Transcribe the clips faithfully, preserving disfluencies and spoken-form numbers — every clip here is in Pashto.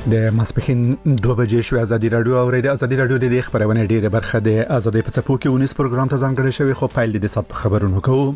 د ماسپخین دوه بجې شو. ازادي رادیو او د ازادي رادیو د خبرونه ډیره برخه د ازادي په څپو کې ونیس پروګرام ته ځانګړی شوی، خو پایل د سات خبرونو کوو.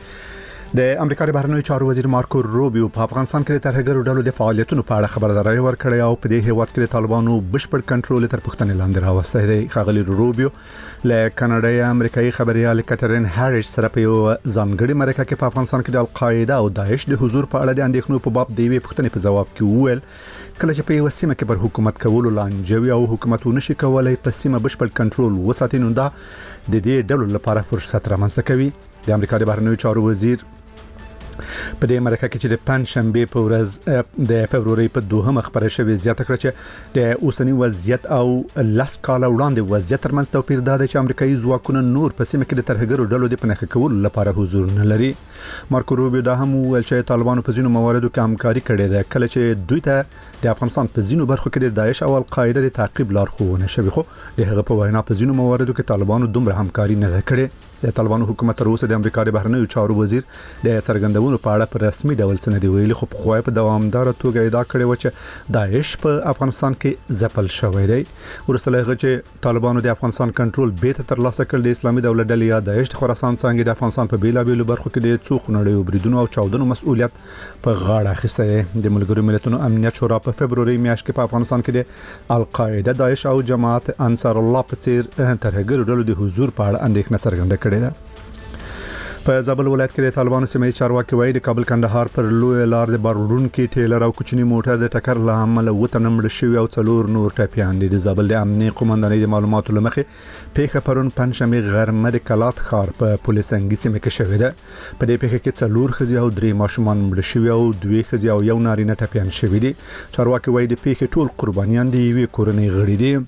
د امریکا د بهرنیو چارو وزیر مارکو روبیو په افغانستان کې د ترهګرو ډلو د فعالیتونو په اړه خبرداري ورکړې او په دې هیواد کې د طالبانو بشپړ کنټرول تر پښتنې لاندې راوستی دی. خاغلی روبیو له کاناډای امریکایي خبريال کاترین هاریس سره په یو ځانګړي مرکه کې په افغانستان کې د القاعده او داعش د حضور په اړه د اندېښنو په باب د وی پښتنې په جواب کې وویل کله چې په یو سیمه کې پر حکومت کولو لانجوي او حکومت ونشي کولای په سیمه بشپړ کنټرول وساتي، نو دا د دې ډلو لپاره فرصت رامنځته کوي. د امریکا د بهرنیو چارو وزیر په دې مرکه کې چې د پنځشنبه په ورځ د فبرवरी په دوهمه خبره شوې زیاته کړه چې د اوسنی وضعیت او لاس کاله وړاندې وضعیت ترمنځ توپیر دا دی چې امریکایي ځواکونه نور په سیمه کې د ترهګرو ډلو د پناه کولو لپاره حضور نه لري. مارکو روبیو دا هم ویل چې طالبانو په ځینو مواردو کې همکاري کړې ده، کله چې دوی ته د افغانستان په ځینو برخو کې د داعش او القاعده د تعقیب لارښوونه شوې، خو د هغه په وینا په ځینو مواردو کې طالبانو دومره همکاري نه کړې. د طالبانو حکومت تر اوسه د امریکا د بهرنیو چارو وزیر د څرګندونو په اړه په رسمي ډول څه نه دی ویلي، خو په خو په دوامدار توګه ادعا کړې و چې داعش په افغانستان کې ځپل شوی دی. ورسته له هغه چې طالبانو د افغانستان کنټرول بیرته ترلاسه کړ، د اسلامي دولت ډلې یا داعش د خراسان څنګه د افغانستان په بیلابېلو برخو کې د څو خنړیو بریدونو او چاودنو مسؤلیت په غاړه اخیستی دی. د ملګرو ملتونو امنیت شورا په فبرवरी میاشت کې په افغانستان کې د القاعده، داعش او جماعت انصار الله په څیر ترهګرو ډلو د حضور په اړه اندېښنه څرګنده کړې ده. په زابل ولایت کې د طالبانو سیمه چارواکي وایي د کابل کندهار پر لوی لار د بارون کې ټیلر او کوچنی موټر د ټکر له امله وته نمړ شوی او څلور نور ټپيان دي. د زابل د امنیت قومندانۍ د معلوماتو لمخې پیښه پرون پنځمه غرمه د کلات خار په پولیسنګي سیمه کې شوې ده. په دې پیښه کې څلور خزي او درې ماشومان مړ شوی او دوی خزي او یو نارینه ټپيان شوی دي. چارواکي وایي د پیښې ټول قربانیان دي وی کورنۍ غړي دي.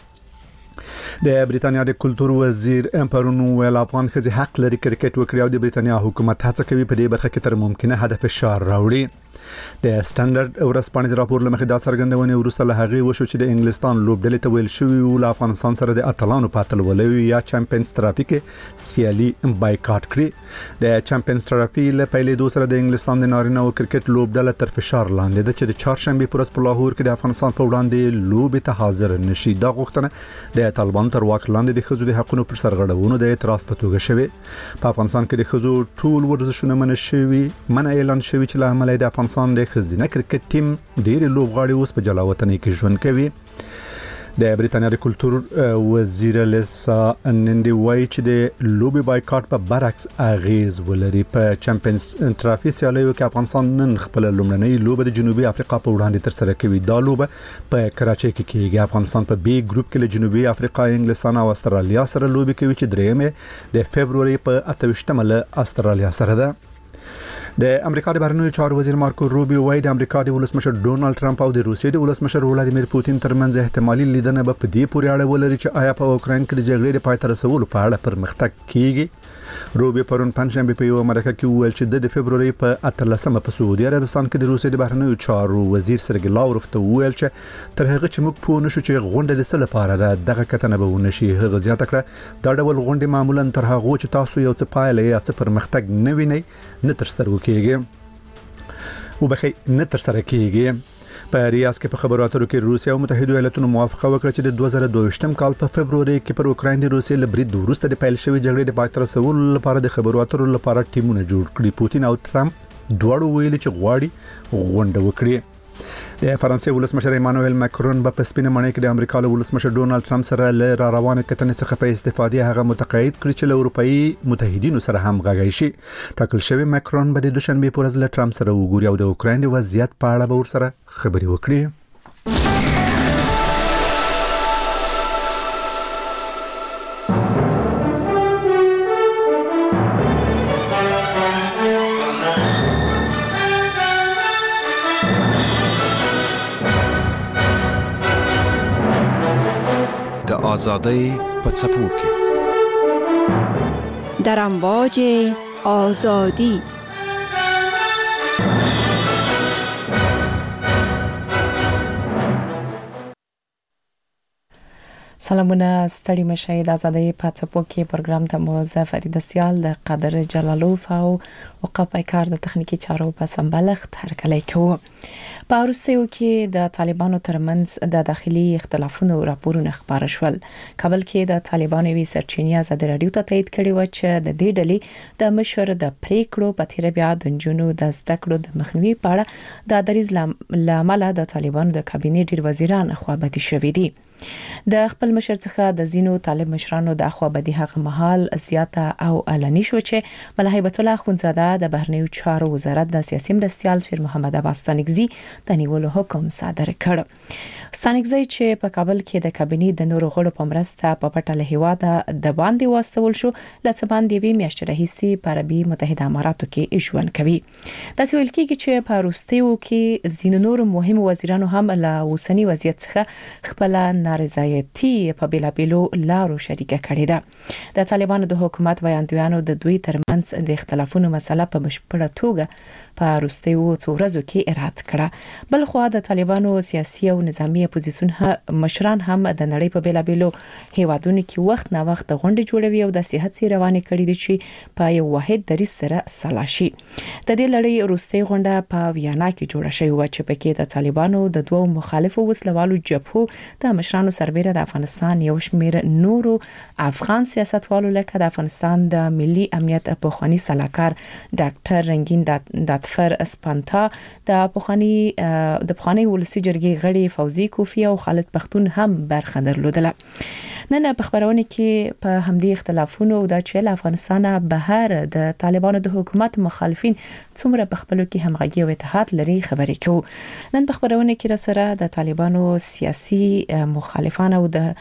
د بریتانیا د کلتور وزیر امپرونو ویل افغان خزي حق لري کرکټ وکړي او د بریتانیا حکومت هڅه کوي په دې برخه کې تر ممکنه هدف فشار راوړي. د سټانډرډ ورځپاڼې د راپور لمخې دا څرګندونه ورسته له هغه وشو چې د انګلستان لوبډلې ته ویل شوی او له افغانستان سره د اتلانو په اتل ولوي یا چمپیونز ترافي کې سیالي بایکاټ کړی. د چمپیونز ترافي له پیلې دوه سره د انګلستان د نارینه او کرکټ لوبډله تر فشار لاندې ده چې د چهارشنبه پر ورځ په لاهور کې د افغانستان په وړاندې لوبې ته حاضر نشي. دا غوښتنه د طالبانو تر واک لاندې د خزو د حقوقو پر سرغړونو د اعتراض په توګه شوه. په افغانستان کې د خزو ټول ورزشونه منع شوي منع اعلان شوی چې له عمله د افغانستان د خزینه کرکټ ټیم ډېر لوبغاړي اوس په جلاوطنۍ کې ژوند کوي. د بریتانیا د کلتور وزیر لیسا نندي وایي چې د لوبي بایکاټ په برعکس اغیز ولري. په چمپیونز ترافي سیالیو کې افغانستان نن خپل لومړنۍ لوبه د جنوبي افریقا په وړاندې تر سره کوي. دا لوبه په کراچۍ کې کیږي. افغانستان په بي ګروپ کې له جنوبي افریقا، انګلستان او استرالیا سره لوبي کوي چې درېمه د فبرवरी په اته ویشتمه له استرالیا سره ده. د امریکا د بهرنیو چارو وزیر مارکو روبیو وایي د امریکا د ولسمشر ډونالد ټرمپ او د روسیې د ولسمشر ولادیمیر پوتین ترمنځ احتمالي لیدنه به په دې پورې اړه ولري چې آیا په اوکراین کې د جګړې د پای ته رسولو په اړه پرمختګ کیږي. روبیو پرون پنځشنبه په یو مرکه کې وویل چې د فبرवरी په اتلسمه په سعودي عربستان کې د روسیې د بهرنیو چارو وزیر سرګی لاوروف ته وویل چې تر هغه چې موږ پوه نشو چې غونډه د څه لپاره ده دغه کتنه به ونشي. هغه زیاته کړه دا ډول غونډې معمولا تر هغه چې تاسو یو څه پایله یا څه پرمختګ نه وینئ نه تر سترګو کېږي او بخي نه تر سره کېږي. په ریاض کې په خبرو اترو کې روسیا او متحده ایالاتونو موافقه وکړه چې د دوه زره دوه ویشتم کال په فبرवरी کې پر اوکراین د روسیې له برید وروسته د پیل شوی جګړې د پای ته رسولو لپاره د خبرو اترو لپاره ټیمونه جوړ کړي. پوتین او ټرمپ دواړو ویلي چې غواړي غونډه وکړي. د فرانسې ولسمشر ایمانوئل ماکرون په سپینه مړی کې د امریکا له ولسمشر ډونالد ټرمپ سره له را روانه کتنې څخه په استفادې هغه متقاعد کړی چې له اروپאי متحدینو سره هم غږی شي. ټاکل شوی ماکرون به د دوشنبه پر ورځ له ټرمپ سره وګوري او د اوکراین د وضعیت په اړه به ورسره خبرې وکړي. آزادی په څپو کې در امواج آزادی. سلامونه ستړي مشي د ازادۍ په څپو کې پروګرام ته مو زفرید سیال د قادر جلالوف او وقفه کار د تخنیکی چارو په سمبلغت هرکلی کوو. په روسیو کې د طالبانو ترمنځ د داخلي اختلافونو راپورونه خبر شول. کابل کې د طالبانو وی سرچینی ازادي رادیو ته تایید کړي و چې د دې ډلې د مشر د پریکړو په تیر بیا د جنونو د زدکړو د مخنیوي په اړه د دریز لامل د طالبانو د کابینې ډیر وزیران خوابدي شوې دي. د خپل مشر څخه د زینو طالب مشرانو د خوابدي هغه مهال زیاته او علني شو چې ملا هیبت الله خونزاده د بهرنیو چارو وزارت د سیاسي مرستيال شیر محمد عباس ستانکزي د نیولو حکم صادر کړ. ستانکزي چې په کابل کې د کابینې د نورو غړو په مرسته په پټه له هواده د باندې واستول شو، لڅ باندې وی میاشتې راهیسي په عربي متحده اماراتو کې ژوند کوي. دا ویل کېږي چې په روسیو کې زینو نور مهم وزیرانو هم له اوسنی وضعیت څخه خپل نارضایتي په بلابلو لارو شریکه کړې ده. د طالبانو د حکومت ویاندویانو د دوی ترمنځ د اختلافونو مسله په بشپړه توګه په روسیو څو ورځو کې اراده کړه. بل خو د طالبانو سیاسي او نظامی اپوزیسیون مشران هم د نړۍ په بلابلو هیوادونو کې وخت نه وخت غونډې جوړوي او د سیاحت سي روانې کړي دي چې په یو واحد دریځ سره سلاشي. د دې لړۍ روسي غونډه په ویانا کې جوړه شوې و چې پکې د طالبانو د دوو مخالفو وسلوالو جبهو د مشرانو سربېره د افغانستان یو شمېر نورو افغان سیاستوالو لکه د افغانستان د ملي امنیت پخوانی سلاکار ډاکټر رنگین داتفر اسپانتا، د پخوانی د پخوانی ولسی جرګې غړي فوزي کوفی او خالد پختون هم برخه درلودله. نن په خبرونه کې په همدې اختلافونو او د چیل افغانستان بهر د طالبانو د حکومت مخالفین څومره په خپلو کې همغږي او اتحاد لري خبرې کوو. نن په خبرونه کې را سره د طالبانو سیاسي مخالفان او د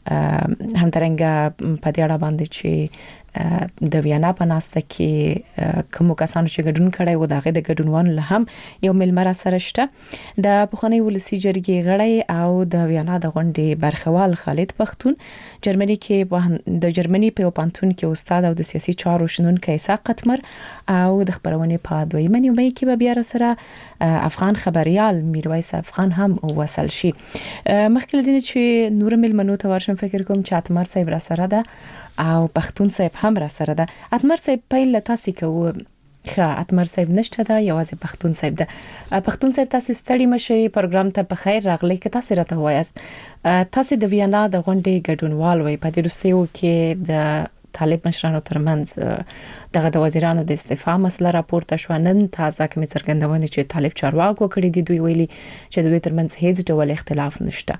همدارنګه په دې اړه باندې چې د ویانا په ناسته کې کوم کسانو چې ګډون کړي و دغه د ګډونوالو له هم یو ملمر سره شته. د پخوانی ولسی جرګې غړی او د ویانا د غونډې برخوال خالد پختون، جرمني کې د جرمني په پانتون کې استاد او د سیاسي چارو شنونکو اسحاق قتمر او د خبرونه په دویمه نیمه کې به بیا سره افغان خبريال میرویس افغان هم وصل شي. مخکې لدین چې نور ملمنو ته ورشم فکر کوم چې اتمر صاحب را سره ده او پختون صاحب هم را سره ده. اتمر صاحب پیل تاسو کوو خا اتمر صاحب نشته ده، یوازې پختون صاحب ده. پختون صاحب تاسو ستړي مشي، پروګرام ته په خیر راغلی. که تاسو راته وایاست تاسو د ویانا د غونډې ګډونوال وي په دې روسیو کې د طالب مشرانو ترمنځ دغه د وزیرانو د استعفا مسله راپورته شو. نن تازه کوم څرګندونه چې طالب چارواکو کړی دي، دوی ویلي چې د دوی ترمنځ هیڅ ډول اختلاف نشته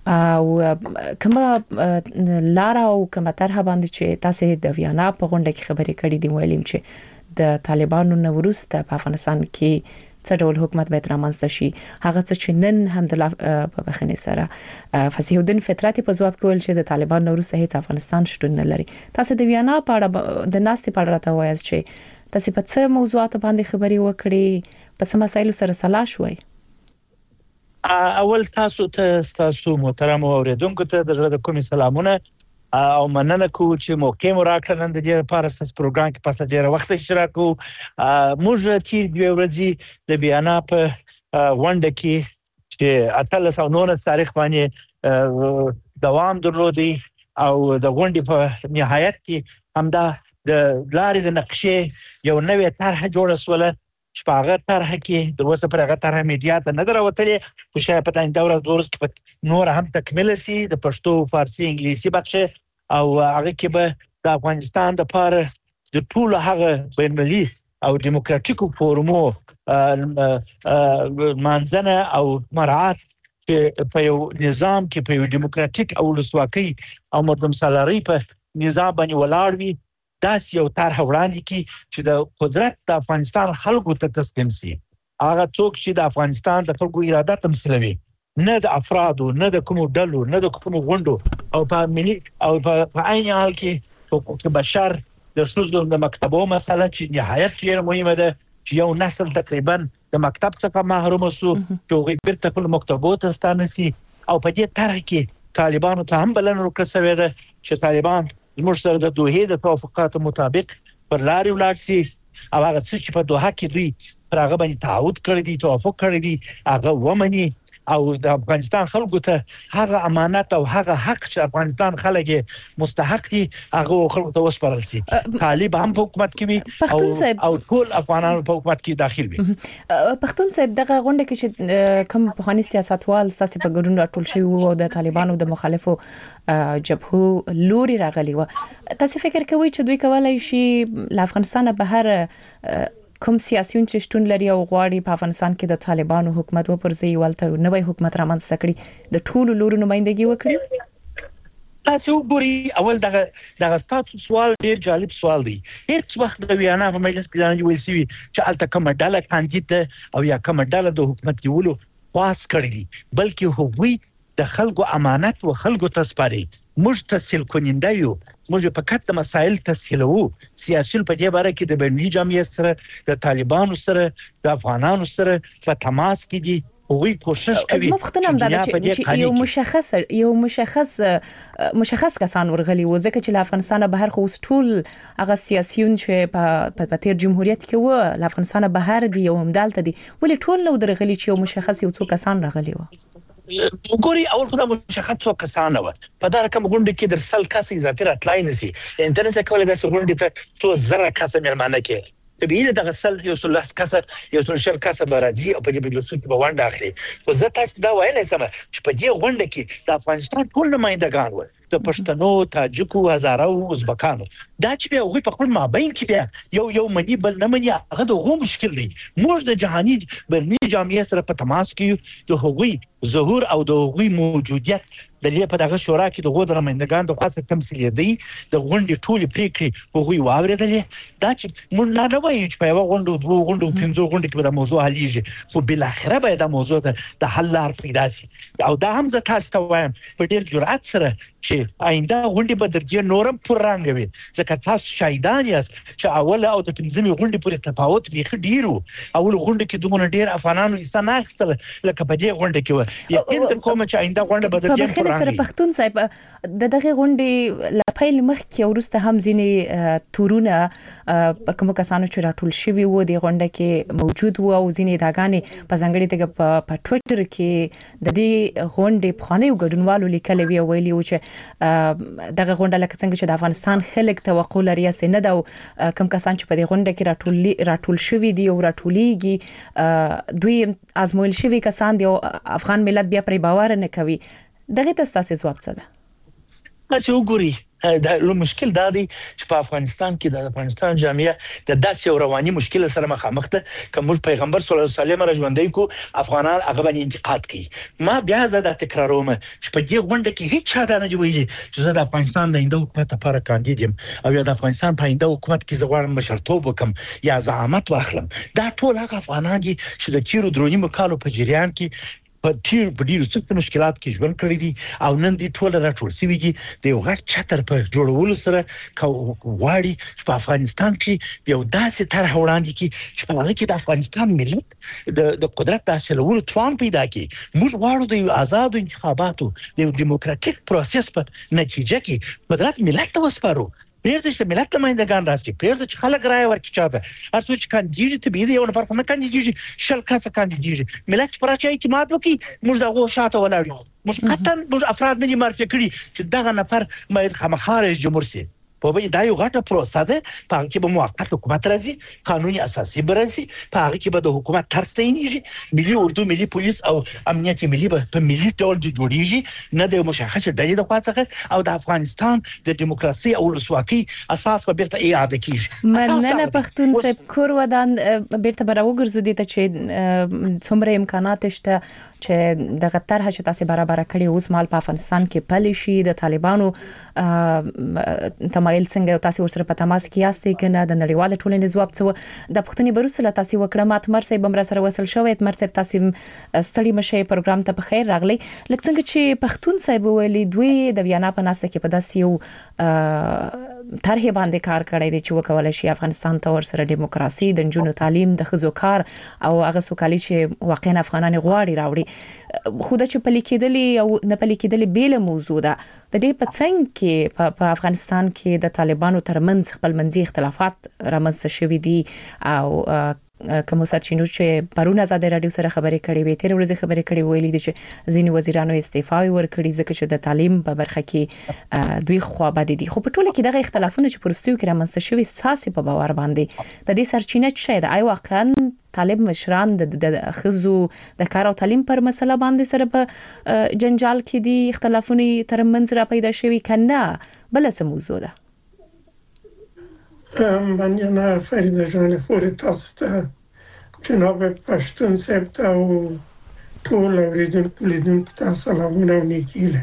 او کومه لار او کومه طرح باندې چې تاسو د ویانا په غونډه کې خبرې کړې دي، ویلیم چې د طالبانو نو وروسته په افغانستان کې څه ډول حکومت به ترمنځ شي. هغه څه چې نن الحمدلله په بخنه سره فصیح الدین فطرتي په ځواب کول چې د طالبان نو وروسته هیڅ افغانستان شتون نه لري. تاسو د ویانا په اړه د ناستې په اړه راته وایاست چې تاسو په څه موضوعات باندې خبري وکړي، په څه مسایلو سره سلا شوي؟ اول تاسو ته تاسو محترم اوریدونکو ته د کومي سلامونه او مننه کو چې موقع مو راکړل نن د دې لپاره ستاسو پروګرام کې پاسه ډیره وخت اشتراک کوو. موږ چې دوی ورځي د بیانا په غونډه کې چې اتلس او نولس تاریخ باندې دوام درلودي او د غونډې په نهایت کې همدا د لارې د نقشې یو نوې طرح جوړه سوله چې په هغه طرح کې د اوسه پر هغه طرح میډیا ته نه دروتلې، خو شاید په تاین دوره دورس کې نور هم تکمیل شي د پښتو، فارسی، انګلیسي بخش او هغه کې به د افغانستان د لپاره د ټول هغه بین‌المللي او دیموکراتیکو فورمو منځنه او مراعات چې په یو نظام کې په یو دیموکراتیک او ولسواکي او مردم سالاري په نظام باندې ولاړ وي، داس یو طرح وړاندې کی چې د قدرت د افغانستان خلکو ته تسلیم شي. هغه څوک چې د افغانستان د خلکو اراده تمثيلوي، نه د افرادو، نه د کومو ډلو، نه د کومو غونډو او په ملي او په عین حال کې حقوق بشر د شوزو د مکتبو مسله چې نهایت ډیره مهمه ده چې یو نسل تقریبا د مکتب څخه محروم شو چې هغه بیرته خپل مکتبو ته ستانه شي. او په دې طرح کې طالبانو ته هم بلنه ورکړه شوې ده چې طالبان زموږ سره د دوه د توافقاتو مطابق پر لارې ولاړ شي او هغه څه چې په دوه کې دوی پر هغه باندې تعهد کړی دي، توافق کړی دي، هغه ومني او د افغانستان خلکو ته هغه امانت او هغه حق چې افغانستان خلک مستحق دي هغه خلکو ته وسپارل شي. طالب هم په حکومت کې وي او او ټول افغانانو په حکومت کې داخل وي. پښتون صاحب دغه غونډه کې چې کوم پخوانی سیاستوال ساسي په ګډون راټول شوی وو د طالبانو د مخالفو جبهو لوري راغلی و، تاسو فکر کوئ چې دوی کولای شي له افغانستان بهر کوم سیاسيون چې شتون لري او غواړي په افغانستان کې د طالبانو حکومت وپرځي ولته نوې حکومت رامنځته کړي د ټولو لورو نمائندګي وکړي؟ تاسو ګوري اول دغه دغه ستاسو سوال ډیر جالب سوال دی. هیڅ وخت د ویانا په مجلس کې ځان ویل سوي چې الته کومه ډله کاندید او یا کومه ډله د حکومت کېولو واس کړی دي، بلکې هغوی د خلکو امانت او خلکو تسپاري. موږ تسهیل کونینده یو، موږ په کټ مسایل تسهیلو. سیاسي په دې باره کې د بیني جامعې سره د طالبانو سره د افغانانو سره په تماس کې دي. هغوی کوشش کوي زما پختنه هم دا چې یو مشخص یو مشخص مشخص کسان ورغلي و، ځکه چې له افغانستان بهر خو ټول هغه سیاسيون چې په په تیر جمهوریت کې و له افغانستان بهر دي او همدالته دي، ولې ټول نو درغلي چې یو مشخص یو څو کسان راغلي و؟ وګوري اول خو دا مشخص څو کسان و په دا رقم غونډه کې در سل کس اضافي راتلای نسی انټرنیټ کولای د غونډه ته څو زره کس مېلمانه کې طبيعي د غسل یو څلور کسه یو څلور شل کسه برادي او په دې بلوسو کې به وانډه اخلي. خو زه تاسو دا وایلی سم چې په دې غونډه کې د افغانستان ټول نمائندگان و، د پښتنو، تاجکو، هزارو، ازبکانو، دا چې به هغوی په خپل مابین کې بیا یو یو منی بل نه مني، هغه د هغو مشکل دی. موږ د جهاني بیني جامعې سره په تماس کې د هغوی ظهور او د هغوی موجودیت د دې په دغه شورا کې د غوډ نمائندگان د خاصه تمثيل دی د غونډې ټولې پریکړې هغوی واوریدلې. دا چې موږ نه نه وایو چې په یو غونډه دوه غونډه پنځه غونډه کې د موضوع حلیږي، خو بل اخره به د موضوع د حل لار پیدا شي. او دا هم زه تاسو ته وایم په ډیر جرأت سره چې آینده غونډې به درځي نورم پر رانګوي، ځکه تاسو شاهدان یاست چې اول او د پنځمې غونډې پورې تفاوت بیخي ډیرو. اول غونډه کې دومره ډیر افغانانو حصہ نه اخیستل لکه په دې غونډه کې و. یقین کوم چې آینده غونډه به درځي سره پښتون صاحب د دغه غونډې لپاره مخکې ورسته هم ځینې تورونه په کوم کسانو چې راټول شوي وو د غونډه کې موجود وو او ځینې داګانې په ځنګړي توګه په ټوئیټر کې د دې غونډې په خانه ګډونوالو لیکل وی ویلي و چې دغه غونډه لکه څنګه چې د افغانستان خلک توقع لري چې نه دا کوم کسان چې په دې غونډه کې راټول راټول شوي دي او راټولېږي دوی ازمویل شوي کسان دي او افغان ملت بیا پرې باور نه کوي. دغه تاسو ځواب څه ده؟ تاسو وګورئ دا لو مشکل دا دی چې په افغانستان کې د افغانستان جامعه د داسې رواني مشکل سره مخامخ ده. کوم پیغمبر صلی الله علیه وسلم راژوندې کو افغانان هغه باندې انتقاد کوي. ما بیا زه تکراروم چې په دې غونډه کې هیڅ چا دا نه ویلي چې زه د افغانستان د انده حکومت لپاره کاندید یم او یا د افغانستان په انده حکومت کې زه غواړم مشرتوب وکم یا زعامت واخلم. دا ټول هغه افغانان دي چې د تیرو درونی مکالو په جریان کې په تیر په ډیرو سخت مشکلات کې ژوند کړی دي او نن دي ټول راټول سوي دي د یو غټ چتر په جوړولو سره غواړي چې په افغانستان کې یو داسې طرح وړاندې کړي چې په هغه کې د افغانستان ملت د د قدرت د حاصلولو توان پیدا کړي. موږ غواړو د یو آزاد انتخاباتو د یو دیموکراتیک پروسس په نتیجه کې قدرت ملت ته وسپارو. پرېږده چې ملت نمائندگان راشي، پرېږده چې خلک رائے ورکړي چاته هر څوک چې کاندیدېږي طبیعي دی یو نفر خو نه کاندیدېږي، شل کسه کاندیدېږي. ملت چې پر چا اعتماد وکړي موږ دغه شاته ولاړ یو. موږ قطعا موږ افراد نه دي معرفي کړي چې دغه نفر باید خامخا رئیس جمهور شي. په وبې دا یو غټه پروسه ده، په هغه کې به موقت حکومت راځي، قانوني اساسي به راځي، په هغه کې به د حکومت طرز تعیینېږي، ملي اردو، ملي پولیس او امنیت ملي به په ملي ډول جوړیږي، نه د مشخص ډلې د خوا څخه، او د افغانستان د دیموکراسي او ولسواکۍ اساس به بیرته اعاده کیږي. مننه پښتون صاحب کور ودان بیرته به راوګرځو دي ته چې څومره امکانات شته چې دغه طرح چې تاسو برابر کړی اوس مال په افغانستان کې پلي شي. د طالبانو تمایل څنګه تاسو ورسره په تماس کې یاستئ کنه د نړیوال ټولنې ځواب څه د پښتني بروسله تاسو وکړه مات مرسي بمر سره وصل شوی مرسي تاسو ستړي مشه پروګرام ته په خیر راغلی. لکه څنګه چې پښتون صاحب ویلي دوی د ویانا په ناسته کې په داسې یو طرح باندې کار کړی دی چې وکولای شي افغانستان ته ورسره دیموکراسي، د جنونو تعلیم، د خزو کار او هغه سوکالي چې واقعا افغانان غواړي راوړي. خو د چې پلي کېدلې او نه پلي کېدلې بیل موضوع ده. د دې په څنګ کې په افغانستان کې د طالبانو ترمنځ خپل منځي اختلافات رامنځته شوي دي او کوم سرچینو چې پرون آزاد رادیو سره خبرې کړې وې تیر ورځ خبرې کړې ویلې دي چې ځینې وزیرانو استعفا ورکړي ځکه چې د تعلیم په برخه کې دوی خو بد دي خو په ټوله کې دغه اختلافونه چې پرستیو کې رامنځته شوي ساسي په باور باندې د دې سرچینه څه ده آی واقعا طالب مشران د خزو د کار او تعلیم پر مسله باندې سره په جنجال کې دي اختلافونه ترمنځ را پیدا شوي کنه بل څه موضوع ده من نه فریده جان خور تاسو ته جناب پښتون صاحب ته او ټول اوریدونکو لیدونکو ته سلامونه او نیکیله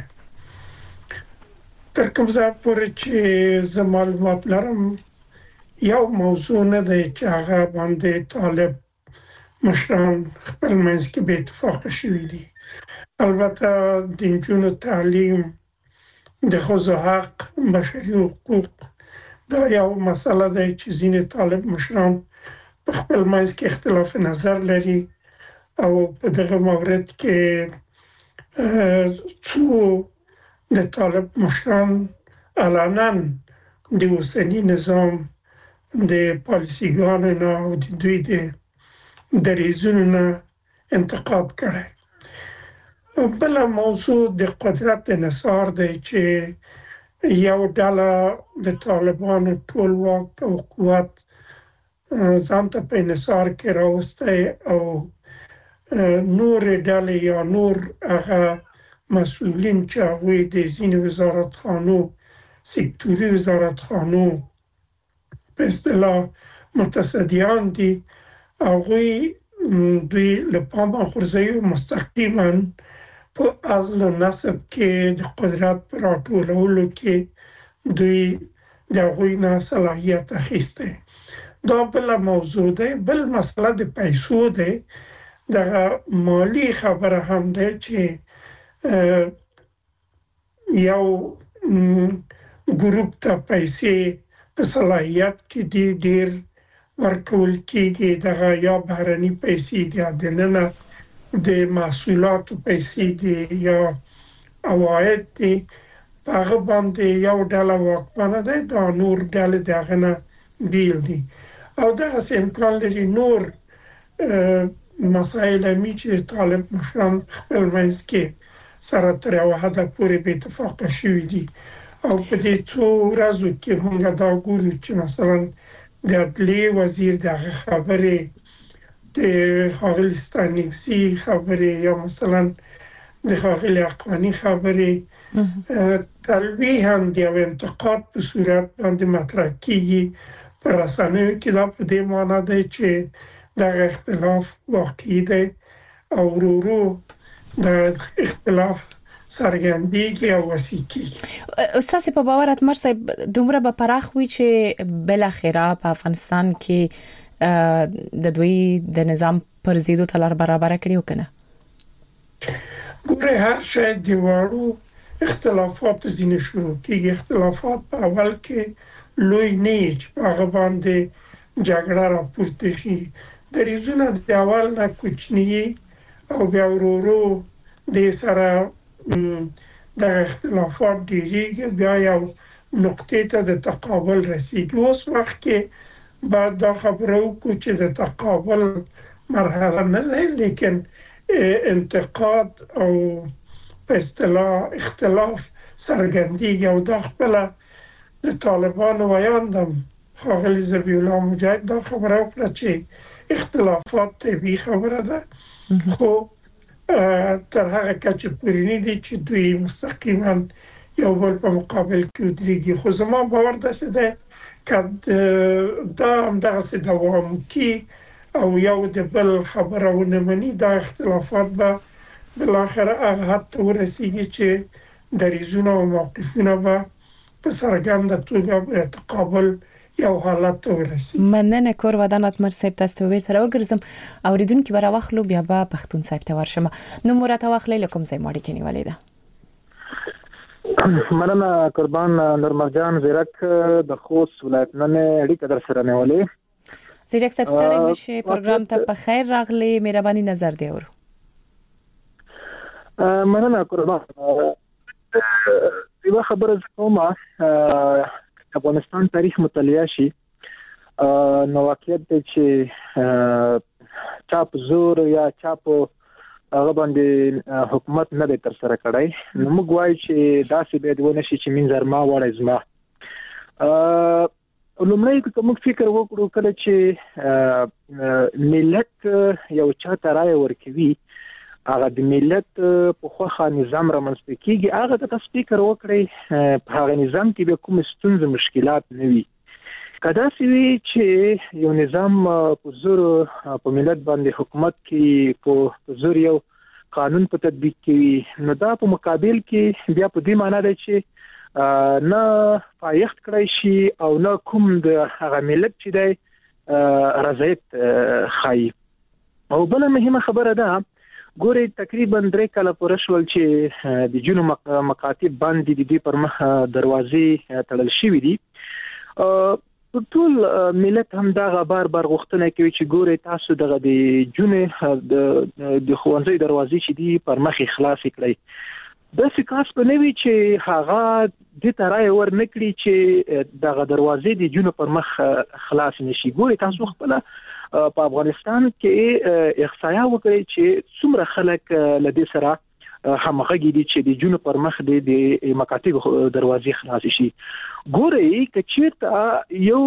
تر کوم ځای پورې چې زه معلومات لرم یو موضوع نه دی چې هغه باندې طالب مشران خپل منځ کې بې اتفاقه شوي دي البته د نجونو تعلیم د ښځو حق بشري حقوق دا یو مسله ده چې ځینې طالب مشران په خپل منځ کې اختلاف نظر لري او په دغه مورد کې څو د طالب مشران علنا د اوسني نظام د پالیسیګانو نه او د دوی د دریځونو نه انتقاد کړی بله موضوع د قدرت انحصار دی چې یو ډله د طالبانو ټول واک او قوت ځان ته په انحصار کې راوستی او نور ډلې یا نور هغه مسئولین چې هغوی د ځینې وزارتخانو سکتوري وزارتخانو په اصطلاح متصدیان دي هغوی دوی له پامه غورځوي مستقیما په اصل و نسب کې د قدرت په راټولولو کې دوی د هغوی نه صلاحیت اخیستی دا بله موضوع دی بل مسله د پیسو دی دغه مالی خبره هم دی چې یو ګروپ ته پیسې په صلاحیت کې دی ډیر ورکول کېږي دغه یا بهرني پیسې دي دننه د محصولاتو پیسې دي یا عواید دي په هغه باندې یو ډله واکمنه دی دا نور ډلې د هغه نه بیل دي او دغسې امکان لري نور مسایل همي چې طالب مشران خپل منځ کې سره تر یوه حده پورې بې اتفاقه شوي دي او په دې څو ورځو کې موږ دا ګورو چې مثلا د عدلیې وزیر دغه خبرې د ښاغلي ستانکزي خبرې یا مثلا د ښاغلي حقانی خبرې تلویحاً د یو انتقاد په صورت باندې مطرح کېږي په رسنیو کې دا په دې معنا دی چې دغه اختلاف واقعي دی او ورو ورو د اختلاف څرګندېږي او وسیع کېږي ستاسې په باور اتمر صاحب دومره به پراخ وي چې بالاخره په افغانستان کې د دوی د نظام پر ضد تلار برابر کړي وکنه ګوره هر شی د واړو اختلافات ځینې شروع کېږي اختلافات په اول کې لوی نه چې په هغه باندې جګړه راپورته شي دریځونه د اول نه کوچني او بیا ورو ورو د سره د اختلافات ډېرېږي بیا یو نقطې ته د تقابل رسېږي اوس وخت کې بعد دا خبره وکړو چې د تقابل مرحله نه ده لیکن انتقاد او په اصطلاح اختلاف څرګندېږي او دا خپله د طالبانو ویاندم ښاغلي ذبیح الله مجاهد دا خبره وکړه چې اختلافات طبیعي خبره ده خو تر هغه کچه پورې نه دي چې دوی مستقیما یو بل په مقابل کې ودرېږي خو زما باور داسې دی که دا همدغسې دوام وکړي او یو د بل خبره ونه مني دا اختلافات به بالاخره هغه حد ته ورسېږي چې دریځونه او موقفونه به په څرګنده توګه به تقابل یو حالت ته ورسېږي مننه کور ودان اتمر صاحب تاسو ته بیرته راوګرځم اوریدونکي به راواخلو بیا به پښتون صاحب ته ورشم نو مرته واخلې لکم ځای ماړي کې نیولې ده مننه قربان نورمرجان زیرک د خوست ولایت نه اړیکه در سره نیولې زیرک صاحب ستړي مشه پروګرام ته په خیر راغلي مهرباني نظر دی ورو مننه قربان یو خبره کومه افغانستان تاریخ مطالعه شي نو واقعیت دی چې چاپ زور یا چاپ هغه باندې حکومت نه دی تر سره کړی نو موږ وایو چې داسې باید ونه شي چې من زرما وړه زما لومړی که موږ فکر وکړو کله چې ملت یو چاته رایه ورکوي هغه د ملت په خوخه نظام رامنځته کیږي هغه د تاسو فکر وکړئ په هغه نظام کې به کوم ستونزې مشکلات نه وي کدا سوي چې یو نظام په زور په ملت باندې حکومت کې په زور یو قانون په تطبیق کوي نو دا په مقابل کې بیا په دې معنی ده چې نه پایښت کړی شي او نه کوم د هغه ملت چې دی رضایت خایي او بل مهمه خبره ده ګوري تقریبا درې کاله پورې شول چې د جنو مکاتب باندې د دې پر مخ دروازې تړل شوې دي ټول ملت هم دا بار بار غوښتنه کوي چې ګوري تاسو دغه د جنو د خوانځي دروازې چې دي پر مخ خلاص کړئ د سکاس په نوي چې هغه د ترای ور نکړي چې دغه دروازې د جنو پر مخ خلاص نشي ګوري تاسو خپل په افغانستان کې احصایه وکړي چې څومره خلک لدې سره همغږي دي چې د جنو پر مخ د مکاتب دروازې خلاص شي ګوري کچېرته یو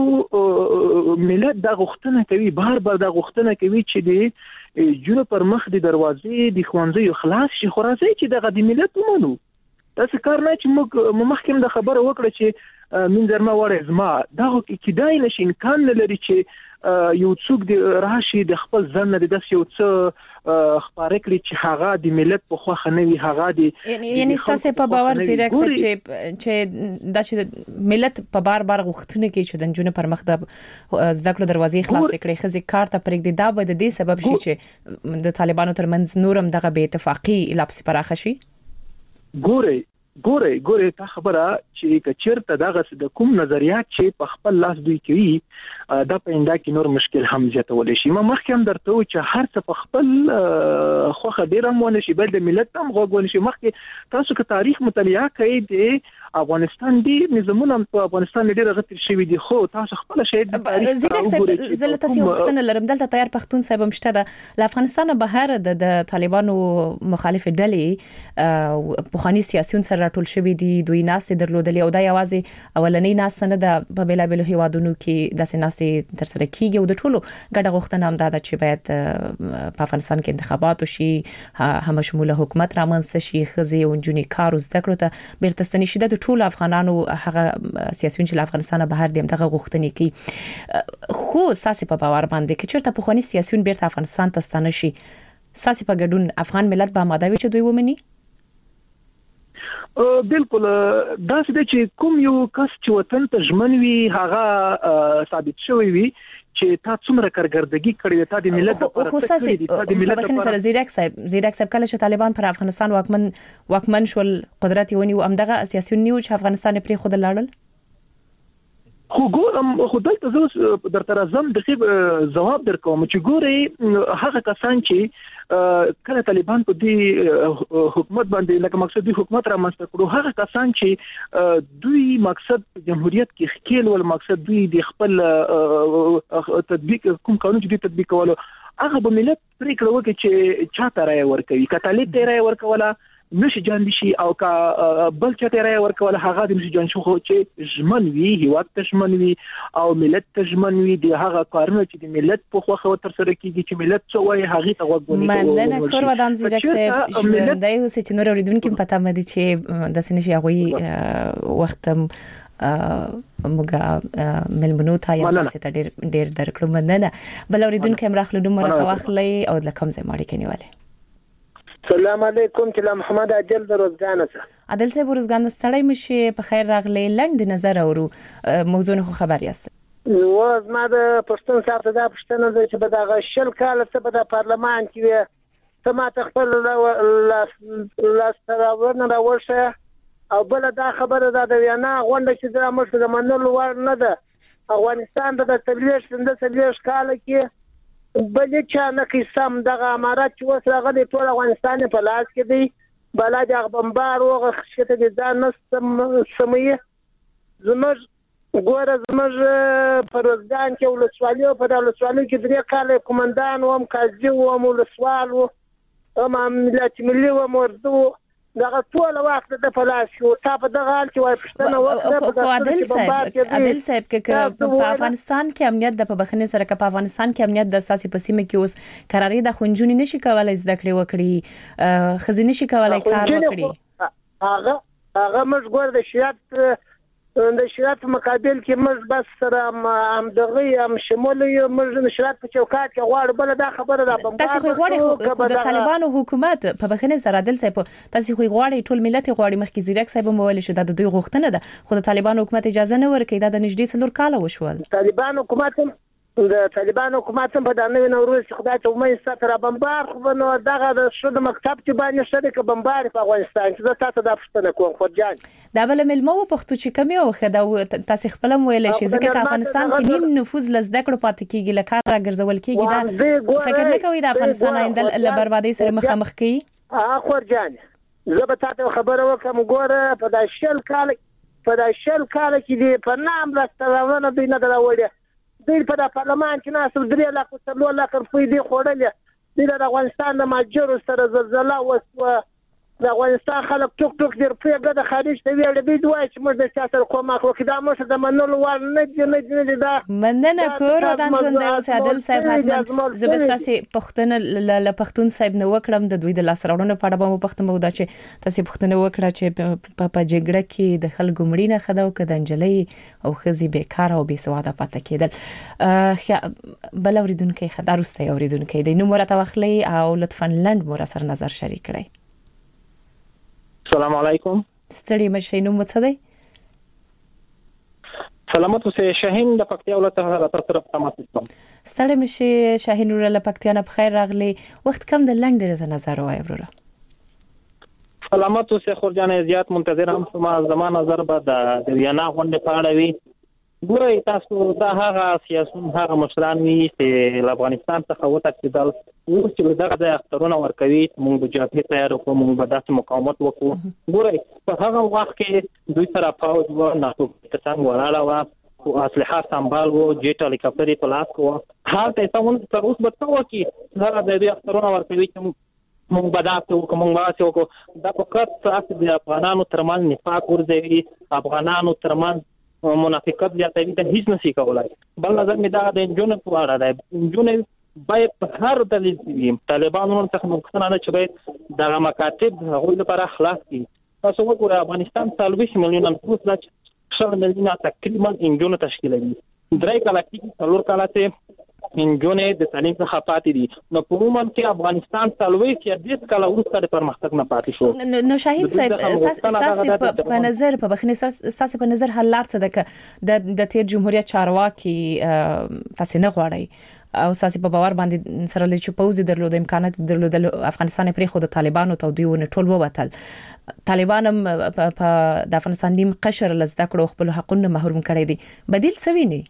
ملت د غوښتنه کوي بار بار د غوښتنه کوي چې د جنو پر مخ د دروازې د خوانځي خلاص شي خو راځي چې دغه د ملت ومنو تاسو کار نه چې موږ مخکې د خبره وکړه چې من درما وړه زما دا کې دای نشي امکان لري چې یو څوک د راشي د خپل ځن د داس یو څه خبره کړی چې هغه د ملت په خوخه نه وي هغه د یعنی تاسو په باور زیرک چې چې د چې ملت په بار بار غوښتنه کوي چې د جنونو پر مخ د زده کړو دروازې خلاص کړي خزي کار ته پرېږدي دا به د دې سبب شي چې د طالبانو ترمنځ نورم دغه بې اتفاقی لاپسې پراخه شي ګوري ګوري ګوري تا خبره چې کچرته دغه د کوم نظریات چې په خپل لاس دوی کوي دا په انده کې نور مشکل هم زیاتول شي ما مخکې هم درته و چې هر څه په خپل خوخه ډیر هم ونه شي بل د ملت هم غوښونه شي مخکې تاسو که تاریخ مطالعه کوي د افغانستان دی نظامونه په افغانستان ډیر غتر شوی دي خو تاسو خپل شهید زیرک صاحب زله تاسو وختونه لرم دلته تیار پښتون صاحب مشته د افغانستان بهر د طالبانو مخالف ډلې پوخانی سیاسيون سره ټول شوی دي دوی ناس درلودلې او دا یوازې اولنۍ ناس نه ده په بیلابل هیوادونو کې د سناسي تر سره کیږي او د ټولو ګډه غوښتنه هم ده چې باید په افغانستان کې انتخابات وشي هم شموله حکومت رامنځته شي خزي او جنونی کار زده کړو ته بیرته ستنی شي د ټولو افغانانو هغه سیاسيون چې افغانستان بهر دي دغه غوښتنې کوي خو ساسي په باور باندې چې چیرته په خوني سیاسيون بیرته افغانستان ته ستنه شي ساسي په ګډون افغان ملت به آماده وي چې دوی ومني بالکل دا څه چې کوم یو کس چې وطن ته ژمن وي هغه ثابت شوی وي چې تا څومره کارګردګي کړې تا د ملت لپاره څه دي تا د ملت لپاره سره زیرک صاحب زیرک صاحب کله چې طالبان پر افغانستان واکمن واکمن شول قدرت یې ونیو امدغه سیاسيون نیو چې افغانستان پرې خود لاړل خو ګورم خو دلته زه درته راځم د جواب درکوم چې ګوري هغه کسان چې کله طالبان په دې حکومت باندې لکه مقصد دی حکومت را مستر کړو هغه کسان چې دوی مقصد جمهوریت کې خکیل ول مقصد دوی د خپل تطبیق کوم قانون چې تطبیق کولو هغه به ملت پریکړه وکړي چې چاته رای ورکوي کتالید دی رای ورکوله نشي جان دي شي او کا بل چاته رای ورکول هغه د نشي جان شو خو چې ژمن وي هیواد ته ژمن وي او ملت ته ژمن وي د هغه کارونه چې د ملت په خوخه تر سره کیږي چې ملت څه وایي هغه ته وګوري مننه کور ودان زیرک صاحب ژوندۍ اوس چې نور اوریدونکو پته مدي چې د سنشي هغه وخت موږ ملمنو ته یا تاسو ته ډیر ډیر درکړو مننه بل اوریدونکو امراخ لډو مرته واخلې او د کوم ځای ماړي کنيواله السلام علیکم چې محمد عادل د روزګان څخه عادل صاحب روزګان ستړی مشي په خیر راغلی لند نظر اورو موضوع خو خبر یاست نو زما د پښتون صاحب ته د پښتنه چې په دغه شل کال څخه په د پارلمان کې ته ما تخپل لاس راورنه راوشه او بل دا خبره ده د وینا غونډه چې د امر د منلو ور نه ده افغانستان د تبلیغ څنګه تبلیغ کال کې بلې چا نه کې سم دغه امارات چې اوس راغلي ټول افغانستان په لاس کې دی بلا د بمبار او خشته د ځان سم سمې زموږ ګوره زموږ په روزګان کې ولسوالي او په ولسوالي کې درې کاله کومندان وم قاضي وم ولسوال وم ملت ملي وم ورده دغه ټول وخت د پلاس شو تا په دغه حال کې وای پښتنه وکړه په عادل صاحب عادل صاحب کې په افغانستان کې امنیت د په بخنه سره کې په افغانستان کې امنیت د ساسي په سیمه کې اوس قراري د خنجونی نشي کولای زده کړې وکړي خزینه نشي کولای کار وکړي هغه هغه موږ ګور د شریعت د شریعت په مقابل کې موږ بس سره هم دغه هم شمول یو موږ د شریعت په چوکاټ کې غواړو بل دا خبره ده په تاسو خو غواړئ د طالبانو حکومت په بخنه سره عادل صاحب تاسو خو غواړئ ټول ملت غواړي مخکې زیرک صاحب مول شي د دوی غوښتنه ده خو د طالبانو حکومت اجازه نه ورکړي دا د نږدې څلور کاله وشول طالبانو حکومت د طالبانو حکومت په دانوي نوروز خدای ته امید ستره بمبار خو نو دغه د شود مکتب چې باندې شته کې بمبار په افغانستان کې زه تاسو د پښتنه کوم خو جان دا بل ملمو پښتو چې کمی او خدا تاسو خپل ویل شي ځکه افغانستان کې نیم نفوذ لزده کړو پات کېږي لکه راګرځول کېږي دا فکر نه کوي د افغانستان آینده ل بربادي سره مخامخ کی اه خو جان زه به تاسو خبره وکم ګوره په د شل کال په د شل کال کې په نام راستلونه دوی نه دراوړي دوی په پارلمان کې ناس درې لک څلور لک روپۍ دی خوړلې د افغانستان د ماجر سره زلزلہ وسو د افغانستان خلک ټوک ټوک دی په ګډه خارج ته ویل دی دوی چې موږ د سیاست کومه خو کدا موږ د منلو ور نه دی نه دی دا مننه کور ودان ژوند اوس عادل صاحب حتمن زبستاسي پښتون ل پښتون صاحب نو وکړم د دوی د لاس راوړنه په اړه به پښتون مو دا چې تاسو پښتون وکړه چې په جګړه کې د خلکو مړی نه خداو کده انجلۍ او خزي بیکاره او بي سواده پاتې کېدل بل اوریدونکو خداروسته اوریدونکو د نو مرته واخلي او لطفا لند مور سره نظر شریک کړئ السلام علیکم ستړي مشه نو مڅ دی سلامت اوسه شاهین د پکتیا ولایت څخه تاسو سره تماس کوم ستړي مشه شاهین ور له پکتیا نه بخیر راغلی وخت کم د لند د نظر وای وروره سلامت اوسه خورجان زیات منتظر هم سما زمانه نظر به د وینا غونډه پاړه وی ګورئ تاسو دا هغه سیاسون هغه مشران وي چې افغانستان څخه وته کېدل اوس چې دغه د اخترونه ورکوي موږ به جبهه تیار کوو موږ به داسې مقاومت وکړو ګورئ په هغه وخت کې دوی سره پاوځ و ناتو څنګه ولاړه و او اسلحه سمبال وو جیټ هلیکاپټر په لاس کو حالت ایساون تر اوس به تو کې هغه د دې اخترونه ورکوي چې موږ به داسې وکړو موږ به داسې وکړو دا فقط تاسو د افغانانو ترمن نفاق ورځوي افغانانو ترمن منافقت زیاتوي ته هیڅ نشي کولای بل نظر می دا د جون په اړه ده جون باید په هر دلیل کې طالبانو څخه مخکنه نه چې باید د مکاتب هغوی لپاره خلاص کړي تاسو وګورئ افغانستان څلويش میلیون نفوس لري شل میلیونه تقریبا انجون تشکیلوي درې کاله کې څلور کاله ته انجونې د تعلیم څخه پاتې دي نو په عموم کې افغانستان څلويش یا د کاله وروسته د پرمختګ نه پاتې شو نو شاهین صاحب تاسو په نظر په بخنه تاسو په نظر حل لار څه ده د تیر جمهوریت چارواکي تاسو نه غواړي او ساسي په باور باندې سره لچ پوز درلود امکانات درلود افغانستان پرې خود طالبانو ته دوی ونه ټول ووتل طالبانم په د افغانستان نیم قشر لزده کړو خپل حقوقونه محروم کړي دي بدیل څه ویني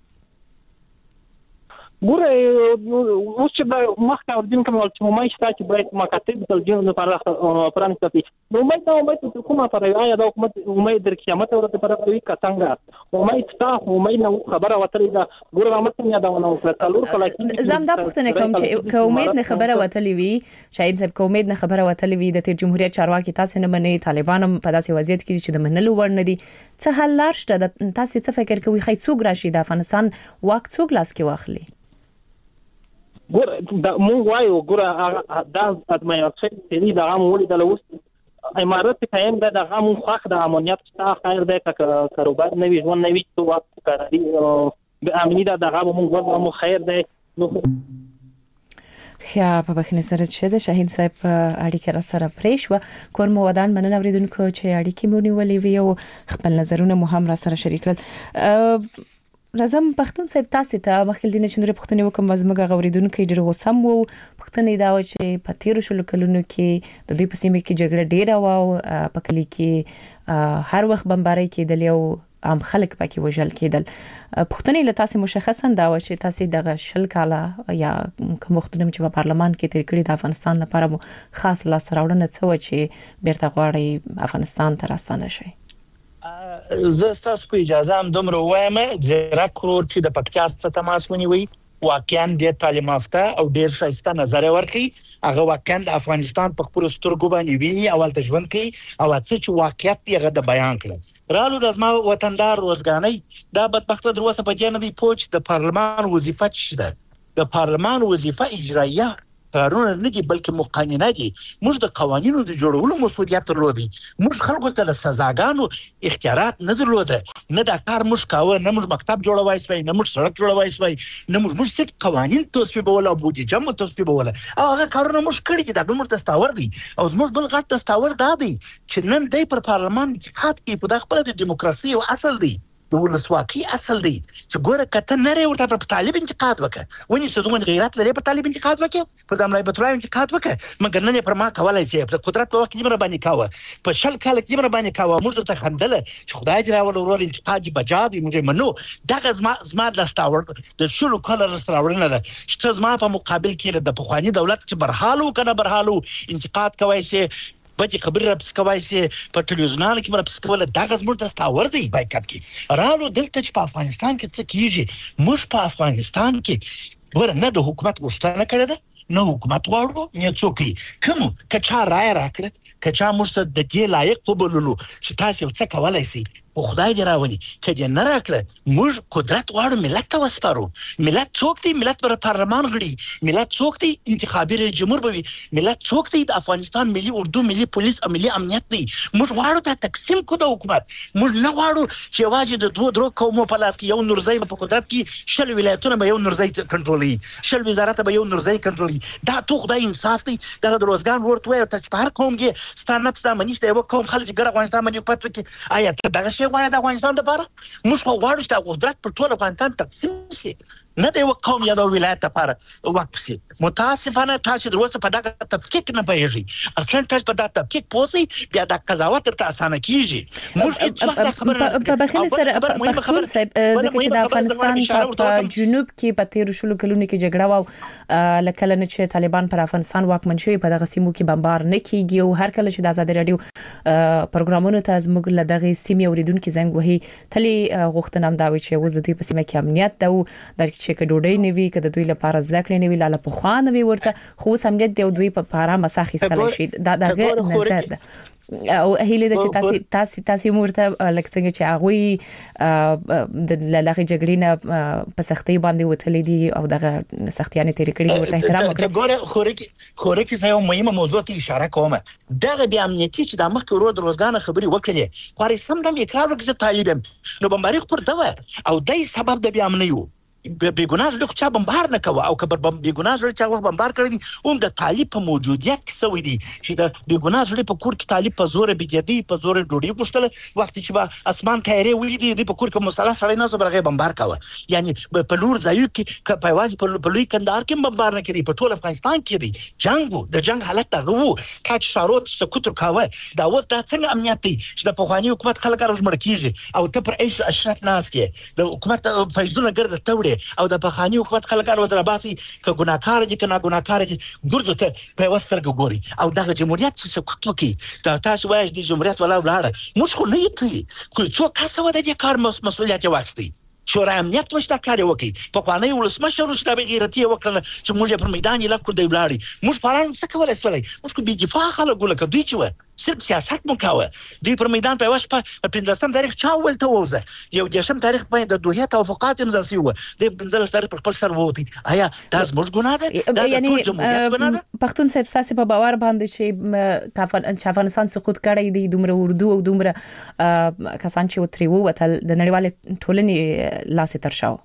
ګوره اوس چې مخکې اوردین کوم چې مې شته چې باید مکاتب د جون لپاره پرانستي نو مې ته مې ته کومه پر آیا د حکومت امید در قیامت ورته پر کوي کڅنګ امید تا امید نو خبره وترې دا ګوره مته نه دا ونه تلور کله زم دا پښتنه کوم چې که امید نه خبره وتلې وي شاید صاحب که امید نه خبره وتلې وي د تیر جمهوریت چارواکي تاسو نه مني طالبانم په داسې وضعیت کې چې د منلو ور نه دي څه حل لار شته تاسو څه فکر کوي خې څوک راشي د افغانستان واک څوک لاس کې واخلي ګور دا مونږ وایو ګوره دا ادمه یو څه چې دا غو ولې د لوست امارات قائم ده د غو خوخ د امنیت څخه خیر ده ک کاروبار نه وي ژوند نه وي تو وخت کاری د امنیت د غو مونږ ورته خیر ده نو خیا په بخنه سره چې د شاهین صاحب اړیکه را سره پریښو کور مو ودان مننه اوریدونکو چې اړیکې مونږ ولې وی او خپل نظرونه مو هم را سره شریک کړل رزم پښتون صاحب تاسو ته مخکې دینه چې نور پښتني وکم وزمګه غوریدونکو ډېر غوسم وو پښتني دا و چې په تیر شلو کلونو کې د دوی په سیمه کې جګړه ډېره و په کلی کې هر وخت بمباري کېدل او عام خلک پکې وژل کېدل پښتني له تاسو مشخصا دا و چې تاسو دغه شل کاله یا کوم وختونه چې په پارلمان کې تیر کړی د افغانستان لپاره مو خاص لاس راوړنه څه و چې بیرته غواړي افغانستان ته راستانه شي زه ستاسو په اجازه هم دومره وایم زیرا کرور چې د پکتیا څخه تماس ونیوي واقعا د تعلیم یافته او ډیر ښایسته نظر ورکړي هغه واقعا د افغانستان په خپل سترګو باندې وی اول تجربه کوي او څه چې واقعیت دی هغه د بیان کړي رالو د زما وطندار روزګانۍ دا بدبخته دروسه په جنه دی پوج د پارلمان وظیفه شته د پارلمان وظیفه اجرایه قانون نه دي بلکې مقننه دي موږ د قوانینو د جوړولو مسؤلیت درلودي موږ خلکو ته د سزاګانو اختیارات نه درلوده نه دا کار موږ کاوه نه موږ مکتب جوړوای سوی نه موږ سړک جوړوای سوی نه موږ موږ ست قوانین تصویبول او بودیجه مو تصویبول او هغه کارونه موږ کړی دي دا موږ تستاور دي او موږ بل غټ تستاور دادي چې نن دای پر پارلمان کې خاط کې په دغه د دیموکراسي او اصل دی د ولسواکي اصل دی چې ګوره کته نه لري ورته په طالب انتقاد وکړه ونی څه دوه غیرت لري په طالب انتقاد وکړه په داملای بترای انتقاد وکړه مګر نه پر ما کولای شي په قدرت په وخت کې مر باندې کاوه په شل کال کې مر باندې کاوه موږ ته خندله چې خدای دې راول ورور انتقاد بجادي موږ منو دغه زما زما د ستاور د شلو کال راستاورنه ده چې زما په مقابل کې د پخوانی دولت چې برحالو کنه برحالو انتقاد کوي شي بچ خبر رپس کوي سي په ټلویزیونانو کې رپس کوله دغه زموږ د ستاور دی بایکاټ کې رالو دلته چې په افغانستان کې څه کیږي موږ په افغانستان کې ور نه د حکومت غوښتنه کړې ده نه حکومت غواړو نه څوک کوم کچا رائے راکړه کچا موږ ته د دې لایق قبولولو چې تاسو څه کولای شئ او خدای دې راونی کله نه راکړه موږ قدرت غواړو ملت ته وسپارو ملت څوک دی ملت پر پارلمان غړي ملت څوک دی انتخابي رئیس جمهور به ملت څوک دی د افغانستان ملي اردو ملي پولیس او ملي امنیت دی موږ غواړو ته تقسیم کو د حکومت موږ نه غواړو چې واجب د دوه درو قومو په لاس کې یو نورزای په قدرت کې شل ولایتونه به یو نورزای کنټرولي شل وزارت به یو نورزای کنټرولي دا تو خدای انصاف دی دغه د روزګان ورته وي ته په هر قوم کې ستانه په منځ ته یو قوم خلک ګر افغانستان باندې پاتې کې آیا ته دغه غواړي د افغانستان لپاره موږ غواړو چې قدرت پر ټول افغانستان تقسیم شي نه دی وقوم یا د ولایت لپاره وقف شي متاسفانه تاسو دروسه په دغه تفکیک نه پیږي اصلا تاسو په دغه تفکیک پوسی بیا د قضاوت تر اسانه کیږي موږ هیڅ خبره په بخښنې سره پښتون صاحب ځکه چې د افغانستان په جنوب کې په تیر شلو کلونو کې جګړه و لکه لنه چې طالبان پر افغانستان واکمن شوی په دغه سیمو کې بمبار نه کیږي او هر کله چې د آزاد رادیو پروګرامونو ته زموږ له دغه سیمې اوریدونکو زنګ وهي تلي غوښتنه هم دا وي چې اوس د دوی په سیمه کې امنیت ده د چې کډوډۍ نیوي کده دوی لپاره ځکړې نیوي لاله په خوانه وي ورته خو سمجت دی دوی په پاره مساخي ستل شي دا دغه نظر ده او هیله ده چې تاسو تاسو تاسو مرته لکه څنګه چې هغه د لغه جګړې نه په سختۍ باندې وتلې دي او دغه سختیانه تیر کړې ورته احترام وکړي ګوره خوري خوري کې زه یو مهمه موضوع ته اشاره کوم دغه بیا امنیتي چې د مخ ورو د روزګان خبري وکړي خوري سم د اقرار وکړي طالبان نو بمباري خبر دا او دای سبب د بیا امنیو بیګوناز له چا بمبار نه کوي او کبر بم بیګوناز له چا بمبار کړی هم د طالب په موجودیت کې سوي دي چې د بیګوناز له په کور کې طالب په زور بيجدي په زور ډوډۍ پښتل وخت چې با اسمان تیارې وې دي په کور کې مصالح سره نه زبرغه بمبار کوي یعنی په لور ځایو کې په واځ په لوی کندهار کې بمبار نه کړي په ټول افغانستان کې دي جنگ د جنگ حالت ته وو کاچ شاروت سکوت کاوه دا اوس دا څنګه امنیت دی چې د پخوانی حکومت خلک راځمړ کیږي او ته پر ایش اشرف ناس کې د حکومت فیضونه ګرځي توړي او د بخانی حکومت خلګار وتر باسي ک ګناکار دي کنه ګناکار دي ګرځو ته په وسترګ ګوري او دغه جمهوریت چې سکوت وکي دا تاسو وایي د جمهوریت ولا ولاړه موږ خو نه یتي خو څو کاسه و د دې کار مسؤلیت واخستي شورا امنیت وشته کار وکي په قانوني ولسمشر چې د غیرتي وکړه چې موږ په میدان یې لکه دی ولاړی موږ فاران څه کولای سولای موږ کو بي دفاع خلک ولکه دوی چې صرف سیاست مو کاوه دوی پر میدان په واش په پندسم تاریخ چا ولته وزه یو دیشم تاریخ په د دوه توافقات امضا شوی د پنځل تاریخ په خپل سر ووتی آیا تاسو موږ ګناه ده یعنی پښتون صاحب تاسو په باور باندې چې افغانستان سقوط کړی دی دومره اردو او دومره کسان چې وتری وو تل د نړیوال ټولنې لاسه ترشاو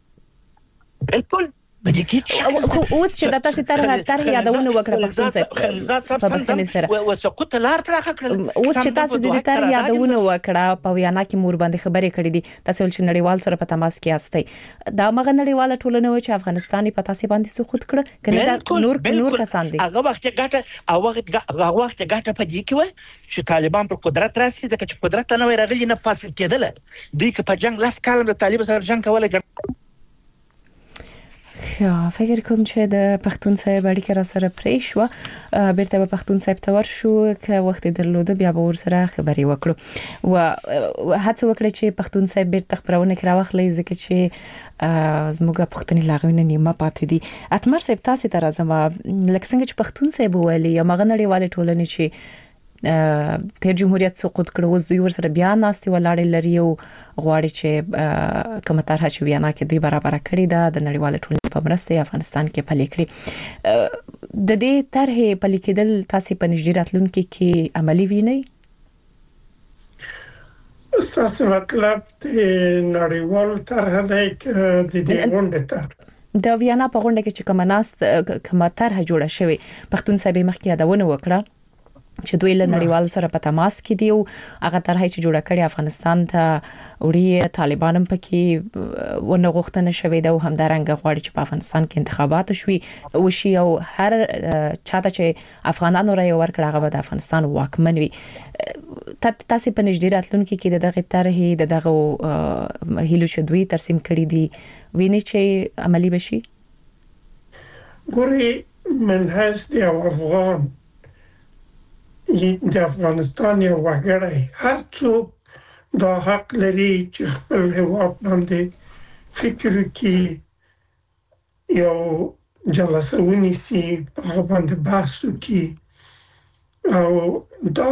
بالکل خو اوس چې د تاسو تر تر یادونه وکړه پښتون صاحب په بخښنې سره وسقط لار ترخه کړل اوس چې تاسو د تر یادونه وکړه په ویانا کې مور باندې خبرې کړې دي تاسو چې نړیوال سره په تماس کې یاستئ دا مغه نړیواله ټولنه و چې افغانستان په تاسو باندې سقوط کړ کنه دا نور نور کسان دي هغه وخت ګټه او وخت هغه وخت ګټه په دې کې و چې طالبان پر قدرت راسي ځکه چې قدرت نه وي راغلي نه فاصل کېدل دوی که په جنگ لاس کال د طالب سره جنگ کولای یا فکر کوم چې د پښتون صاحب اړیکه را سره پرې شو بیرته به پښتون صاحب ته ورشو که وخت درلوده بیا به ور سره خبري وکړو و هڅه وکړه چې پښتون صاحب بیرته خبرونه کړه واخلې ځکه چې زموږه پښتني لاغوینه نیمه پاتې دي. اتمر صاحب تاسو ته راځم لکه څنګه چې پښتون صاحب ویلي یا مغنړي والے ټولنې چې تیر جمهوریت سقوط کړو اوس دوی ورسره بیا ناستي ولاړې لري او غواړي چې کومه طرحه چې ویانا کې دوی برابر کړی دا د نړیوال ټولنې په مرسته افغانستان کې پلي کړی. د دې طرحه پلي کېدل تاسو په نږدې راتلونکي کې عملی وینئ؟ اساسي مطلب د نړیوال طرحه دی د دې غونډې طرح د ویانا په غونډه کې چې کومه ناست کومه طرحه جوړه شوې پښتون صاحب مخکې یادونه وکړه چې دوی له نړیوال سره په تماس کې دي او هغه طرحه چې جوړه کړې افغانستان ته وړي طالبان هم پکې ونه غوښتنه شوې ده او همدارنګه غواړي چې په افغانستان کې انتخابات شوي وشي او هر چاته چې افغانانو رای ورکړي هغه د افغانستان واکمن وي. تاسو په نږدې راتلونکي کې دغه طرحه دغه هیلو چې دوی ترسیم کړي دي ویني چې عملی بشي؟ ګوري منهج دی افغان د افغانستان یو وګړی هر څوک دا حق لري چې خپل هیواد باندې فکر وکړي یو جلسه ونیسي په باندې بحث وکړي او دا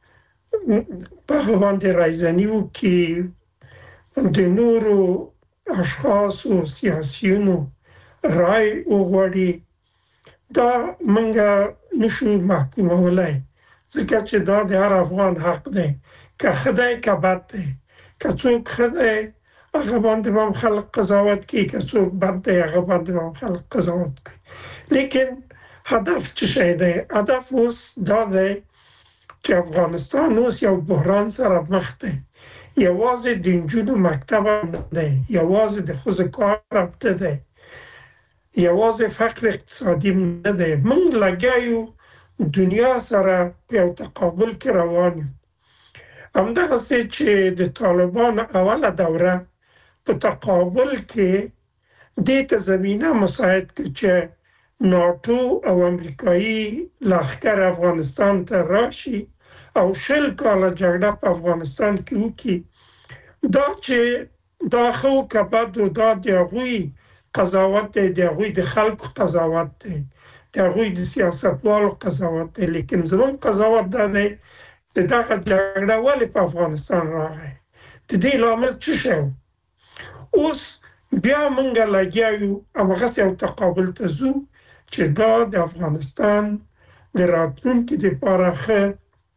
په باندې راځنی وکړي د نورو اشخاصو سیاسيونو رای وغواړي دا منګه نشو محکومولای ځکه چې دا د هر افغان حق دی که خدای که بد دی که څوک خدای هغه باندې هم خلق قضاوت کوي که څوک بد دی هغه باندې هم خلق قضاوت کوي لیکن هدف څه شی دی؟ هدف اوس دا دی چې افغانستان اوس یو بحران سره مخ دی یوازې د نجونو مکتب نه دی یوازې د ښځو کار رابطه دی یوازې فقر اقتصادي نه دی موږ لګیایو دنیا سره په تقابل کې روان یو همدغه چې د طالبان اوله دوره په تقابل کې د ته زمينه مساعد کړي چې ناتو او امریکایي لښکر افغانستان ته راشي او شل کاله جګړه په افغانستان کې وکړي دا چې دا خو کبد او دا د غوي قضاوت دی د غوي د خلکو قضاوت دی د غوي د سیاستوالو قضاوت دی لیکن زمون قضاوت دا دی چې دا جګړه ولې په افغانستان راغی د دې لامل څه شو اوس بیا موږ لګیایو هغه یو تقابل ته زو چې دا د افغانستان د راتلونکي لپاره ښه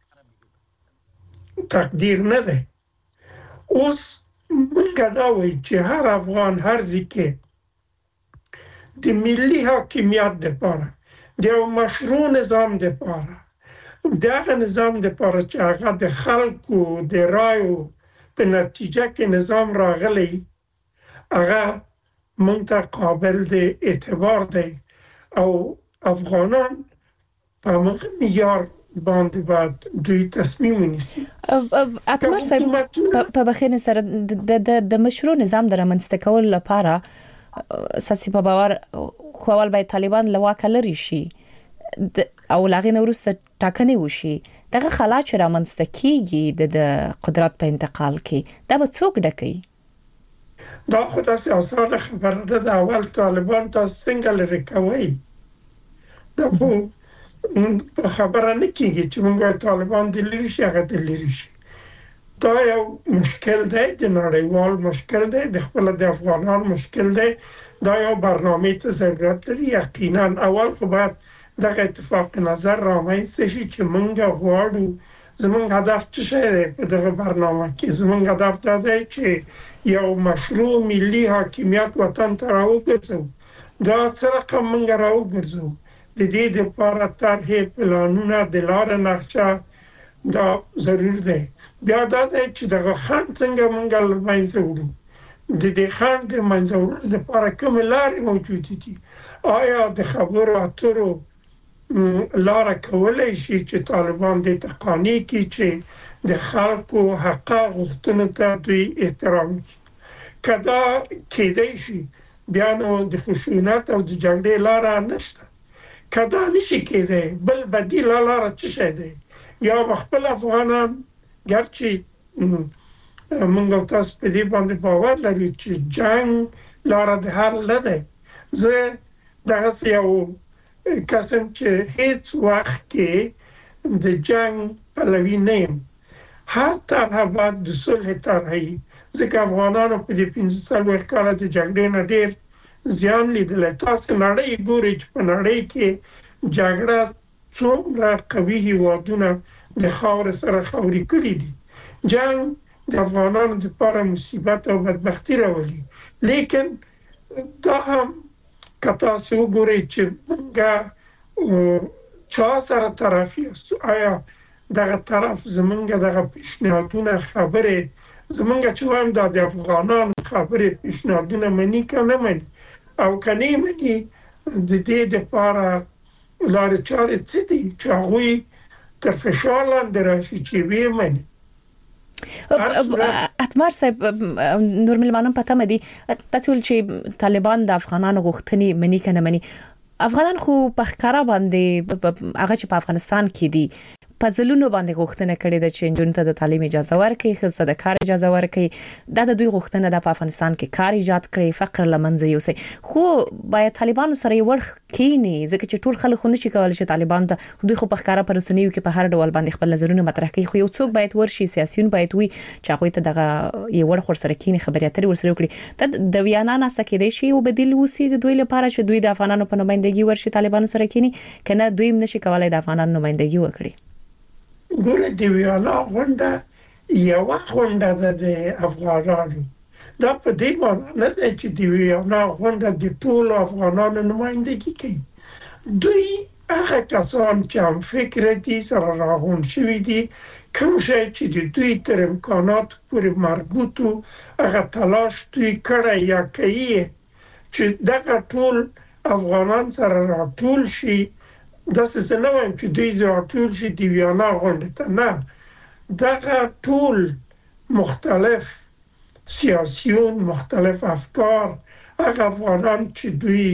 تقدیر نه دی اوس موږ دا وایو چې هر افغان هر ځکه د ملي حاکمیت لپاره د یو مشروع نظام لپاره دغه نظام لپاره چې هغه د خلکو د رایو په نتیجه کې نظام راغلی هغه موږ ته قابل د اعتبار دی او افغانان په موږ معیار باندې باید دوی تصمیم ونیسي. اتمر صاحب په بخیر سره د مشروع نظام د رامنځته کولو لپاره اساسي په باور خو اول باید طالبان له واکه لري شي او لاغې نورسته ټاکنې وشي دغه خلا چې رامنځته کیږي د قدرت په انتقال کې دا به څوک ډکوي؟ دا خو تاسو اسانه خبره ده د اول طالبان تاسو څنګه لري کوي دا خو خبره نه کیږي چې موږ طالبان د لري شي هغه د لري شي دا یو مشکل دی د نړیوال مشکل دی د خپل د افغانان مشکل دی دا یو برنامه ته ضرورت لري یقینا اول خو باید دغه اتفاق نظر رامنځته شي چې موږ غواړو زموږ هدف څه شی دی په دغه برنامه کې زموږ هدف دا دی چې یو مشروع ملي حاکمیت وطن ته راوګرځو دا سره کوم موږ راوګرځو د دې لپاره طرحې پلانونه د لارې نقشه دا ضرور دی بیا دا دی چې دغه خان څنګه موږ لمنځه وړو د دې خان د منځه وړلو لپاره کوم لارې موجود دي آیا د خبرو اترو لاره کولای شي چې طالبان د تقانی کې چې د خلکو حق غوښتنو ته دوی احترام کوي کدا کېدای شي بیا نو د خشونت او د جګړې لار نشته. کدا نشي کېده بل بدیل لار څه شي دی؟ یا خپل افغانان ګرچې موږ تاسو په دې باندې باور لرو چې جنگ لار د حل نه ده. زه دغه یو قسم چې هیڅ وخت کې د جنگ پلوي نه یم. هر طرح باید د صلح طرحي، ځکه افغانانو په دې پنځه څلوېښت کاله د جګړې نه ډېر زیان لیدلی. تاسو نړۍ ګورئ چې په نړۍ کې جګړه څومره قوي هیوادونه د خاورې سره خاورې کړي دي. جنگ د افغانانو لپاره مصیبت او بدبختي راولي. لیکن دا هم که تاسو وګورئ چې موږ چا سره طرف یاست، آیا دغه طرف زمونږ دغه پیشنهادونه خبرې زمونږ چې وایم دا د افغانانو خبرې پیشنهادونه مني که نه مني، او که نه مني د دې دپاره لارې چارې څه دي چې هغوی تر فشار لاندې راشي چې ویې مني. اتمر صاحب نور ملمانم پته مدي تاسو چې طالبان د افغانانو غوښتنې مني کنه مني، افغانان خو په ښکارا باندې هغه چې په افغانستان کې دي په ځلونو باندې غوښتنه کړې ده چې جنونو ته د تعلیم اجازه ورکړي، ښځو ته د کار اجازه ورکړي. دا د دوی غوښتنه ده په افغانستان کې کار ایجاد کړي، فقر لمنځه یوسي. خو باید طالبانو سره یو ورخ کینی، ځکه چې ټول خلک خوند شي کولای چې طالبان ته دوی خو په ښکارا پر رسنیو کې په هر ډول باندې خپل نظرونه مطرح کوي. خو یو څوک باید ورشي، سیاسيون باید وي چې هغه ته دغه یو ورخ سره کینی خبرې اترې ورسره وکړي. ته د ویانا نه سکه دی شي او بدیل وسی د دوی لپاره چې دوی د افغانانو په نمائندګي ورشي طالبانو سره کینی کنه دوی نشي کولای د افغانانو نمائندګي وکړي. ګوره د ویانا غونډه یو غونډه ده د افغانانو. دا په دې معنی نه ده چې د ویانا غونډه د ټول افغانانو نمائندګي کوي. دوی هغه کسان چې هم فکر دي سره راغونډ شوي دي، کوم شی چې د دوی تر امکانات پورې مربوط و هغه تلاش دوی کړی یا کوي چې دغه ټول افغانان سره راټول شي. داسې څه نه وایم چې دوی راټول شي د ویانا غونډې ته، نه، دغه ټول مختلف سیاسیون، مختلف افکار، هغه افغانان چې دوی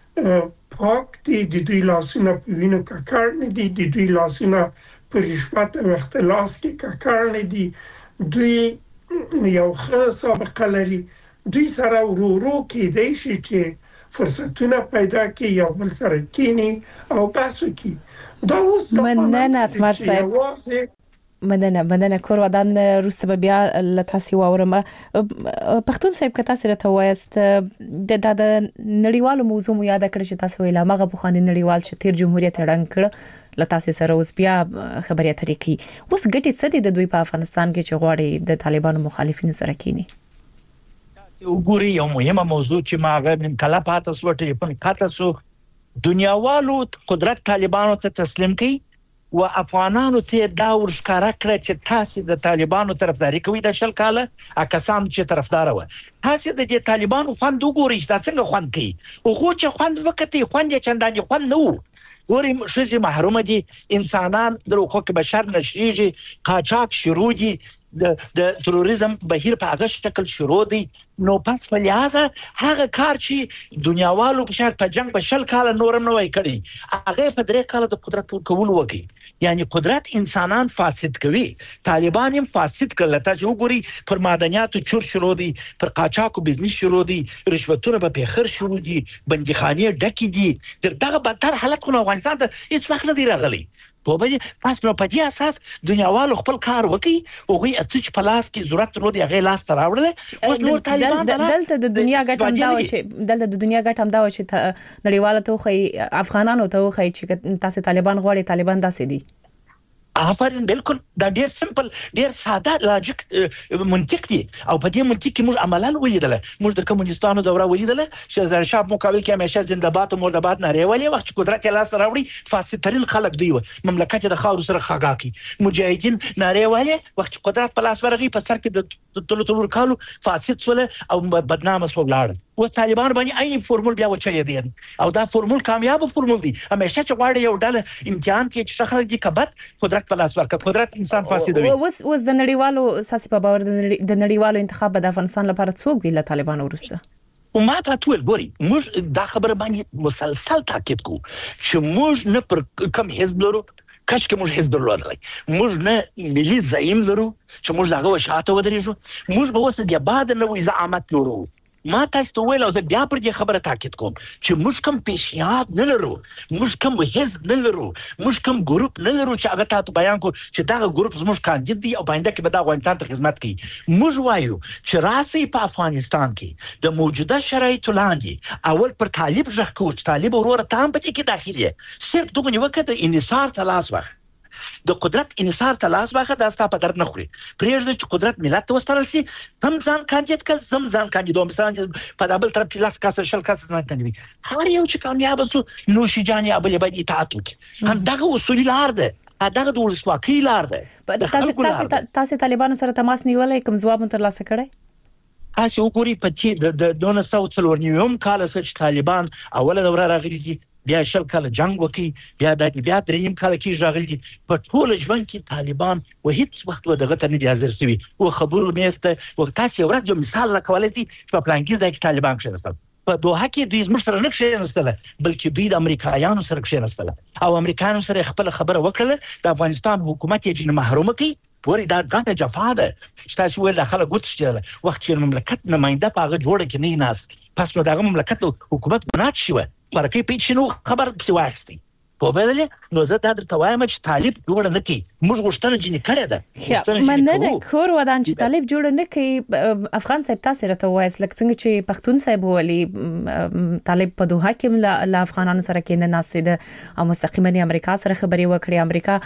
پاک دي، د دوی لاسونه په وینو ککړ نه دي، د دوی لاسونه په رشوت او اختلاس کې ککړ نه دي، دوی یو ښه سابقه لري، دوی سره ورو ورو کېدای شي چې فرصتونه پیدا کی یا بل سره کینی او بحث کی. دا اوس مننه اتمر صاحب، مننه مننه کور ودان روسته بیا لتاسي واورم. پښتون صاحب که تاسو راته وایست د د نړیوالو موضوع مو یاد کړئ چې تاسو ویلا مغه بخاني نړیوال چې تیر جمهوریت رنګ کړ لتاسي سره اوس بیا خبري اترې کی. اوس ګټي څه دي د دوی په افغانستان کې چې غواړي د طالبانو مخالفینو سره کینی؟ وګوري یو مهمه موضوع چې ما غو من کله پاتې سوټه په کاته سو دنیاوالو قدرت طالبانو ته تسلیم کړي او افغانانو ته دا ورښکارا کړ چې تاسو د طالبانو طرفداري کوي د شل کاله اکسان چې طرفدار و تاسو د دې طالبانو خوند وګورئ چې څنګه خوند کوي او خو چې خوند وکړي خوند یې چندانې خوند نه وو. ورې شې محروم دي انسانان د حقوق بشر نشریږي، قاچاق شروع دي، د د تروریزم بهیر په هغه شکل شروع دي. نو پس فلیازه هغه کار چې دنیاوالو په شان په جنگ په شل کال نورم نه وای کړی هغه په درې کال د قدرت کول وکي. یعنی قدرت انسانان فاسد کوي، طالبان هم فاسد کړل. ته چې وګوري پر معدنیاتو چور شروع دي، پر قاچاقو بزنس شروع دي، رشوتونه په پیخر شروع دي، بندیخانې ډکې دي. دغه بدتر حالت خو افغانستان ته هیڅ وخت نه دی راغلی. په بده پس نو په دې اساس دنیاوالو خپل کار وکي او غي اڅ په لاس کې ضرورت ورو دی غي لاس تراوړل. اوس نور طالبان دلته د دنیا ګټ هم دا و چې دلته د دنیا ګټ هم دا و چې نړیواله ته خو افغانانو ته خو چې تاسو طالبان غواړي طالبان داسې دي. آفرین بالکل دا ډیر سمپل ډیر ساده لاجیک منطق دی او په دې منطق کې موږ عملاً ولیدل. موږ د کمونستانو دوره ولیدل چې زرشاب مقابل کې همیشه زنده‌باد او مرده‌باد ناره ویلې وخت قدرت یې لاس راوړي فاسد ترين خلک دی و مملکت د خاور سره خاګاکی مجاهدین ناره ویلې وخت قدرت په لاس ورغی په سر کې د تلو تلو کالو فاسد سول او بدنامه سو لاړ. اوس طالبان باندې اي فورمول بیا وچلې دي او دا فورمول کامیاب فورمول دی. همیشه چې غواړي یو ډله امتحان کې چې خلک دي کبد قدرت په لاس ورکړي قدرت انسان فاسدوي. اوس اوس د نړیوالو اساسي په باور د نړیوالو انتخاب د افغانستان لپاره څوک ویل طالبان ورسته او ما ته ټول ګوري موږ دا خبره باندې مسلسل تاکید کوو چې موږ نه پر کم حزب لرو کچ کې موږ حزب درلودلی موږ نه ملي زعیم لرو چې موږ دغه وشاته ودرېږو موږ به اوس د بعد نوې زعامت لرو ما تاسو ته ویل او زه بیا پر دې خبره تاکید کوم چې موږ کوم پیشنهاد نه لرو موږ کوم حزب نه لرو موږ کوم ګروپ نه لرو چې هغه تاسو بیان کو چې دا ګروپ زموږ کاندید دی او باندې کې به دا افغانستان ته خدمت کوي موږ وایو چې راسي په افغانستان کې د موجوده شرایطو لاندې اول پر طالب ځخ کو چې طالب وروره تام پکې کې داخلي صرف دغه نیوکه د انحصار تلاش وخت د قدرت انحصار ته لاس واخه دا ستا په درد نه خوري پرېږده چې قدرت ملت ته وسپارل سي هم ځان کاندید کس زم ځان کاندیدوم مثلا په دابل طرف کې لاس کاسه شل کاسه ځان کاندید هر یو چې کامیاب سو نوشي جان یا بل باید اطاعت وکړي هم دغه اصول لار ده دغه د ولسواکۍ لار ده تاسو تاسو تاسو طالبانو سره تماس نیولای کوم ځواب تر لاسه کړی تاسو وګورئ په چې د دونه ساوث څلورنیوم کال سره طالبان اوله دوره راغلي دي بیا شل کال جنگ وکي بیا د بیا دریم کال کې راغلي دي په ټول ژوند کې طالبان و هیڅ وخت و دغه ته نه دي حاضر شوي او خبرو میسته و تاسو یو ورځ یو مثال راکولای دي چې په پلانګي ځای کې طالبان کښېنستل په دوحه کې دوی زموږ سره نه کښېنستل بلکې دوی د امریکایانو سره کښېنستل او امریکایانو سره خپل خبره وکړه د افغانستان حکومت یې جن محروم کړي پوری دا ګټه جفا ده چې تاسو ول داخله ګوت شته وخت چې مملکت نماینده پاغه جوړه کې نه ناس پس نو دغه مملکت حکومت بنات شو ورکه پیچنو خبر څه واخستي په بل نو زه دا درته وایم چې طالب جوړ نه کی موږ غوښتنه جنې کړې ده مننه ده کور ودان چې طالب جوړ نه کی افغان صاحب تاسو راته وایس لکه څنګه چې پښتون صاحب ولي طالب په دوحه کې له افغانانو سره کې نه ناسیده او مستقیما امریکا سره خبري وکړي امریکا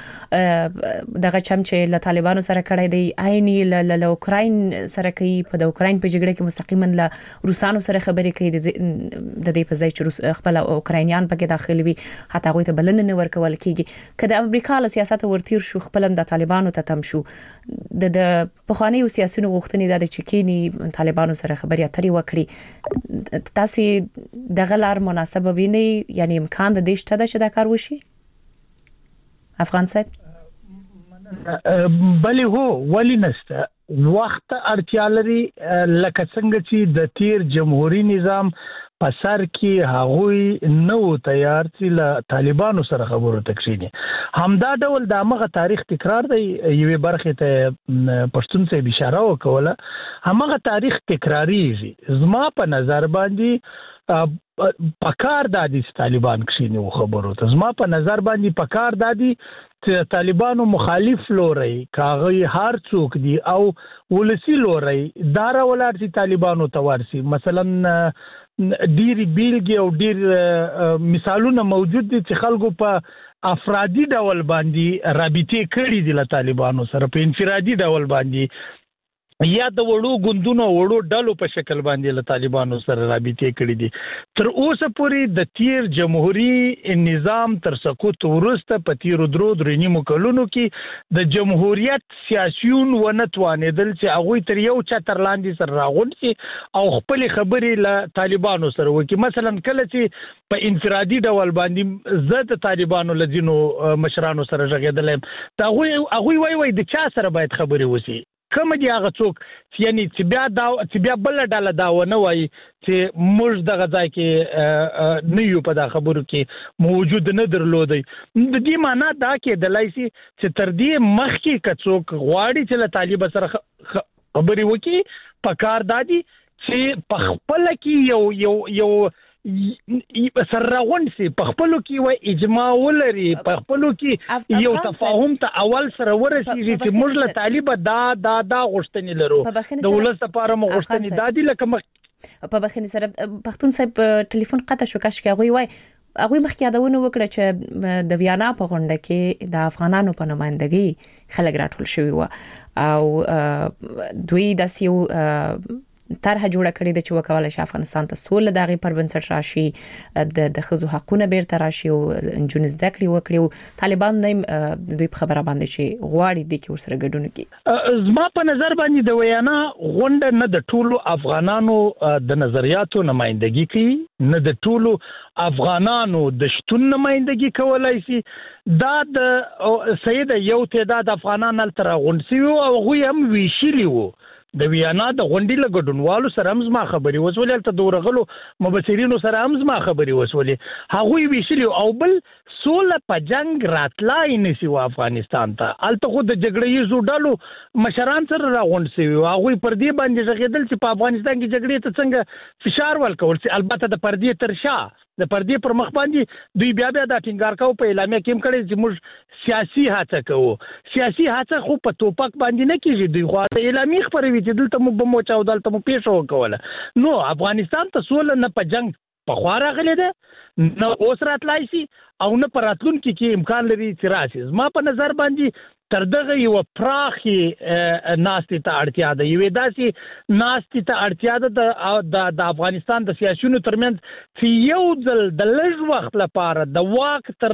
دغه چم چې له طالبانو سره کړی دی عیني له اوکراین سره کوي په د اوکراین په جګړه کې مستقیما له روسانو سره خبري کوي د دې په ځای چې خپل اوکراینیان پکې داخلي وي حتی هغه ته بلنه نه ورکول کیږي کله امریکا له سیاست ورتیر شو خپلم د طالبانو ته تم شو د د پخوانی سیاسيونو غوښتنې د چکینی طالبانو سره خبري اترې وکړي تاسو د غلار مناسبه ویني یعنی امکان د دې شته چې دا کار وشي افغان صاحب بلی هو ولی نسته وخت اړتیا لري لکه څنګه چې د تیر جمهوریت نظام په سر کې هغوی نو تیار چې له طالبانو سره خبرو تکشینی همدا ډول د هغه تاریخ تکرار دی یوه برخه ته پښتون څخه اشاره وکوله هغه تاریخ تکراریږي زما په نظر باندې پکار دادی طالبان کښینی خبرو ته زما په نظر باندې پکار دادی چې طالبانو مخالف لوري کاغي هر څوک دي او ولسی لوري دارا ولر چې طالبانو توارسي مثلا ډیر بیلګي او ډیر مثالونه موجود دي چې خلکو په افرادي ډول باندې رابطه کړې دي له طالبانو سره په انفرادي ډول باندې یا د وړو ګوندونو وړو ډلو په شکل باندې له طالبانو سره رابطه کړې دي تر اوسه پورې د تیر جمهوریت نظام تر سقوط ورسته په تیر درو درې نیمو کلونو کې د جمهوریت سیاسيون ونتوانېدل چې هغه تر یو چتر لاندې سره راغونډي او خپل خبرې له طالبانو سره وکړي مثلا کله چې په انفرادي ډول باندې زه د طالبانو لدینو مشرانو سره ژغېدل دا هغه هغه وای وای د چا سره باید خبرې وسی کوم دی هغه څوک یعنی چې بیا دا چې بیا بل ډاله دا ونه وای چې موږ دغه ځای کې نه یو په دا خبرو کې موجود نه درلودي د دې معنا دا کې د لایسي چې تر دې مخ کې کڅوک غواړي چې له طالب سره خبرې وکړي په کار دادي چې په خپل کې یو یو یو سرغون سي په خپلو کې و اجماع ولري په خپلو کې یو تفاهم ته اول سره ورسیږي چې موږ له طالب دا دا دا غوښتنې لرو د ولس لپاره مو غوښتنې دادي لکه مخ په بخښنې سره پښتون صاحب ټلیفون قطع شو کاش کې هغه وای هغه مخکې یادونه وکړه چې د ویانا په غونډه کې د افغانانو په نمائندګي خلک راټول شوی و او دوی د سیو طرح جوړه کړې د چې وکواله شي افغانستان ته سول دغه پر بنسټ راشي د د خزو حقونه بیرته راشي او انجونز دکړي وکړي او طالبان نه دوی په خبره باندې شي غواړي د کې ورسره ګډون کوي زما په نظر باندې د ویانا غونډه نه د ټولو افغانانو د نظریاتو نمائندګي کوي نه د ټولو افغانانو د شتون نمائندګي کولای شي دا د سید یو تعداد افغانان تر غونډسي او هغه هم ویشلی وو د ویانا د غونډې له ګډونوالو سره هم زما خبرې وسولې ته دورغلو مبصرینو سره هم زما خبرې وسولې هغوی ویشلی او بل سوله په جنگ راتلای نسی و افغانستان ته الته خو د جګړې یزو ډلو مشران سره راغونډ شوي هغوی پر دې باندې ژغېدل چې په افغانستان کې جګړې ته څنګه فشار ورکول چې البته د پردې تر شا د پردې پر مخ باندې دوی بیا بیا دا ټینګار کوي په اعلامیه کې هم کړي چې موږ سیاسي هڅه کوو سیاسي هڅه خو په توپک باندې نه کیږي دوی خو د اعلامیه خبرې چې دلته مو بمو چاو دلته مو پیښ وکوله نو افغانستان ته سول نه په جنگ په خوا راغلی ده نو اوس راتلای شي او نه پر راتلونکي کې امکان لري چې راشي زما په نظر باندې تر دغه یو پراخي ناستې ته اړتیا ده یوې داسې ناستې ته اړتیا ده د افغانستان د سیاسيونو ترمنځ چې یو ځل د لږ وخت لپاره د واک تر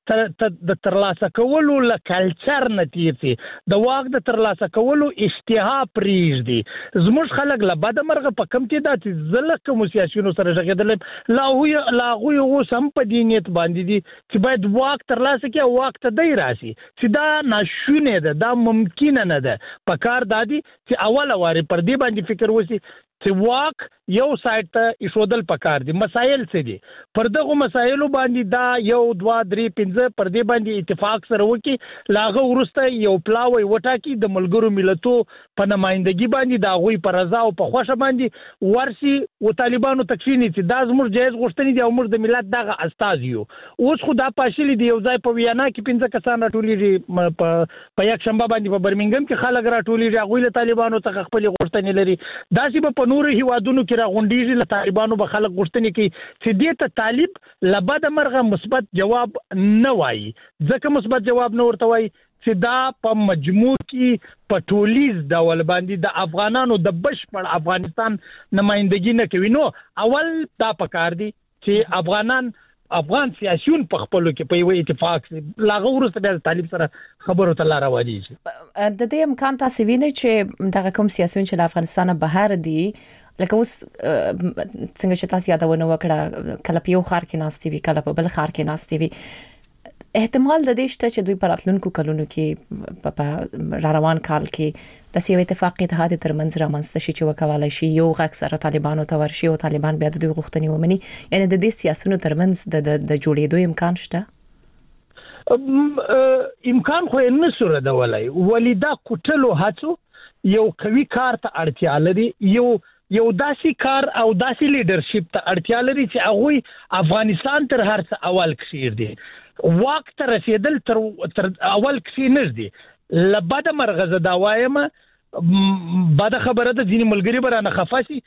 د ترلاسه کولو له کلچر نه تیر شي د واک د ترلاسه کولو اشتها پرېږدي زموږ خلک له بده مرغه په کم کې دا چې زه کوم سیاسيونو سره ژغېدلم لا هغوی اوس هم په دې نیت باندې دي چې باید واک ترلاسه کړي او واک ته دی راشي چې دا ناشونې ده دا ممکنه نه ده په کار دادي چې اوله واري پر دې باندې فکر وشي چې واک یو سایت ته ایښودل پکار دي مسایل څه دي پر دغه مسایلو باندې دا یو دوه درې پنځه پر دې باندې اتفاق سره وکړي لاغه ورسته یو پلاوی وټاکي د ملګرو ملتو په نمائندګي باندې دا غوي پر رضا او په خوښه باندې ورسي او طالبانو تکفینی چې دا زموږ جایز غوښتنې دي او موږ د ملت دغه استاد یو اوس خو دا پاشلی دی یو ځای په ویانا کې پنځه کسان راټولېږي په په یک شنبه باندې په برمنګم کې خلک راټولېږي هغوی له طالبانو څخه خپل غوښتنې لري داسې په نور هیوادونو کې راغونډېږي له طالبانو به خلک غوښتنې کوي چې دې ته طالب له بده مرغه مثبت جواب نه وایي ځکه مثبت جواب نه ورته وایي چې دا په مجموع کې په ټولیز ډول باندې د افغانانو د بشپړ افغانستان نمائندګي نه کوي نو اول دا پکار دي چې افغانان افغان سیاسيون په خپلو کې په یو اتفاق لاغه ورسته د طالب سره خبرو ته لار وادي شي د دې امکان تاسو وینئ چې دغه کوم سیاسيون چې د افغانستان بهر دي لکه اوس څنګه چې تاسو یادونه وکړه کله په یو خار کې ناستي وي کله په بل خار کې ناستي وي احتمال د دې شته چې دوی پر راتلونکو کلونو کې په را روان کال کې د سیاسي اتفاق اتحاد ترمنځ رامنځته شي چې وکولای شي یو غږ سره طالبانو ته ورشي او طالبان بیا د دوی غوښتنې ومني یعنی د دې سیاسيونو ترمنځ د د جوړېدو امکان شته امکان خو نه سره دا ولای ولیدا کوټلو هڅو یو قوي کار ته اړتیا لري یو یو داسې کار او داسې لیډرشپ ته اړتیا لري چې هغه افغانستان تر هر څه اول کشیر دي واک ته رسیدل تر تر اول کشي نږدې لباده مرغزه دا وایم بعد خبره د ځینې ملګری برانه خفاسي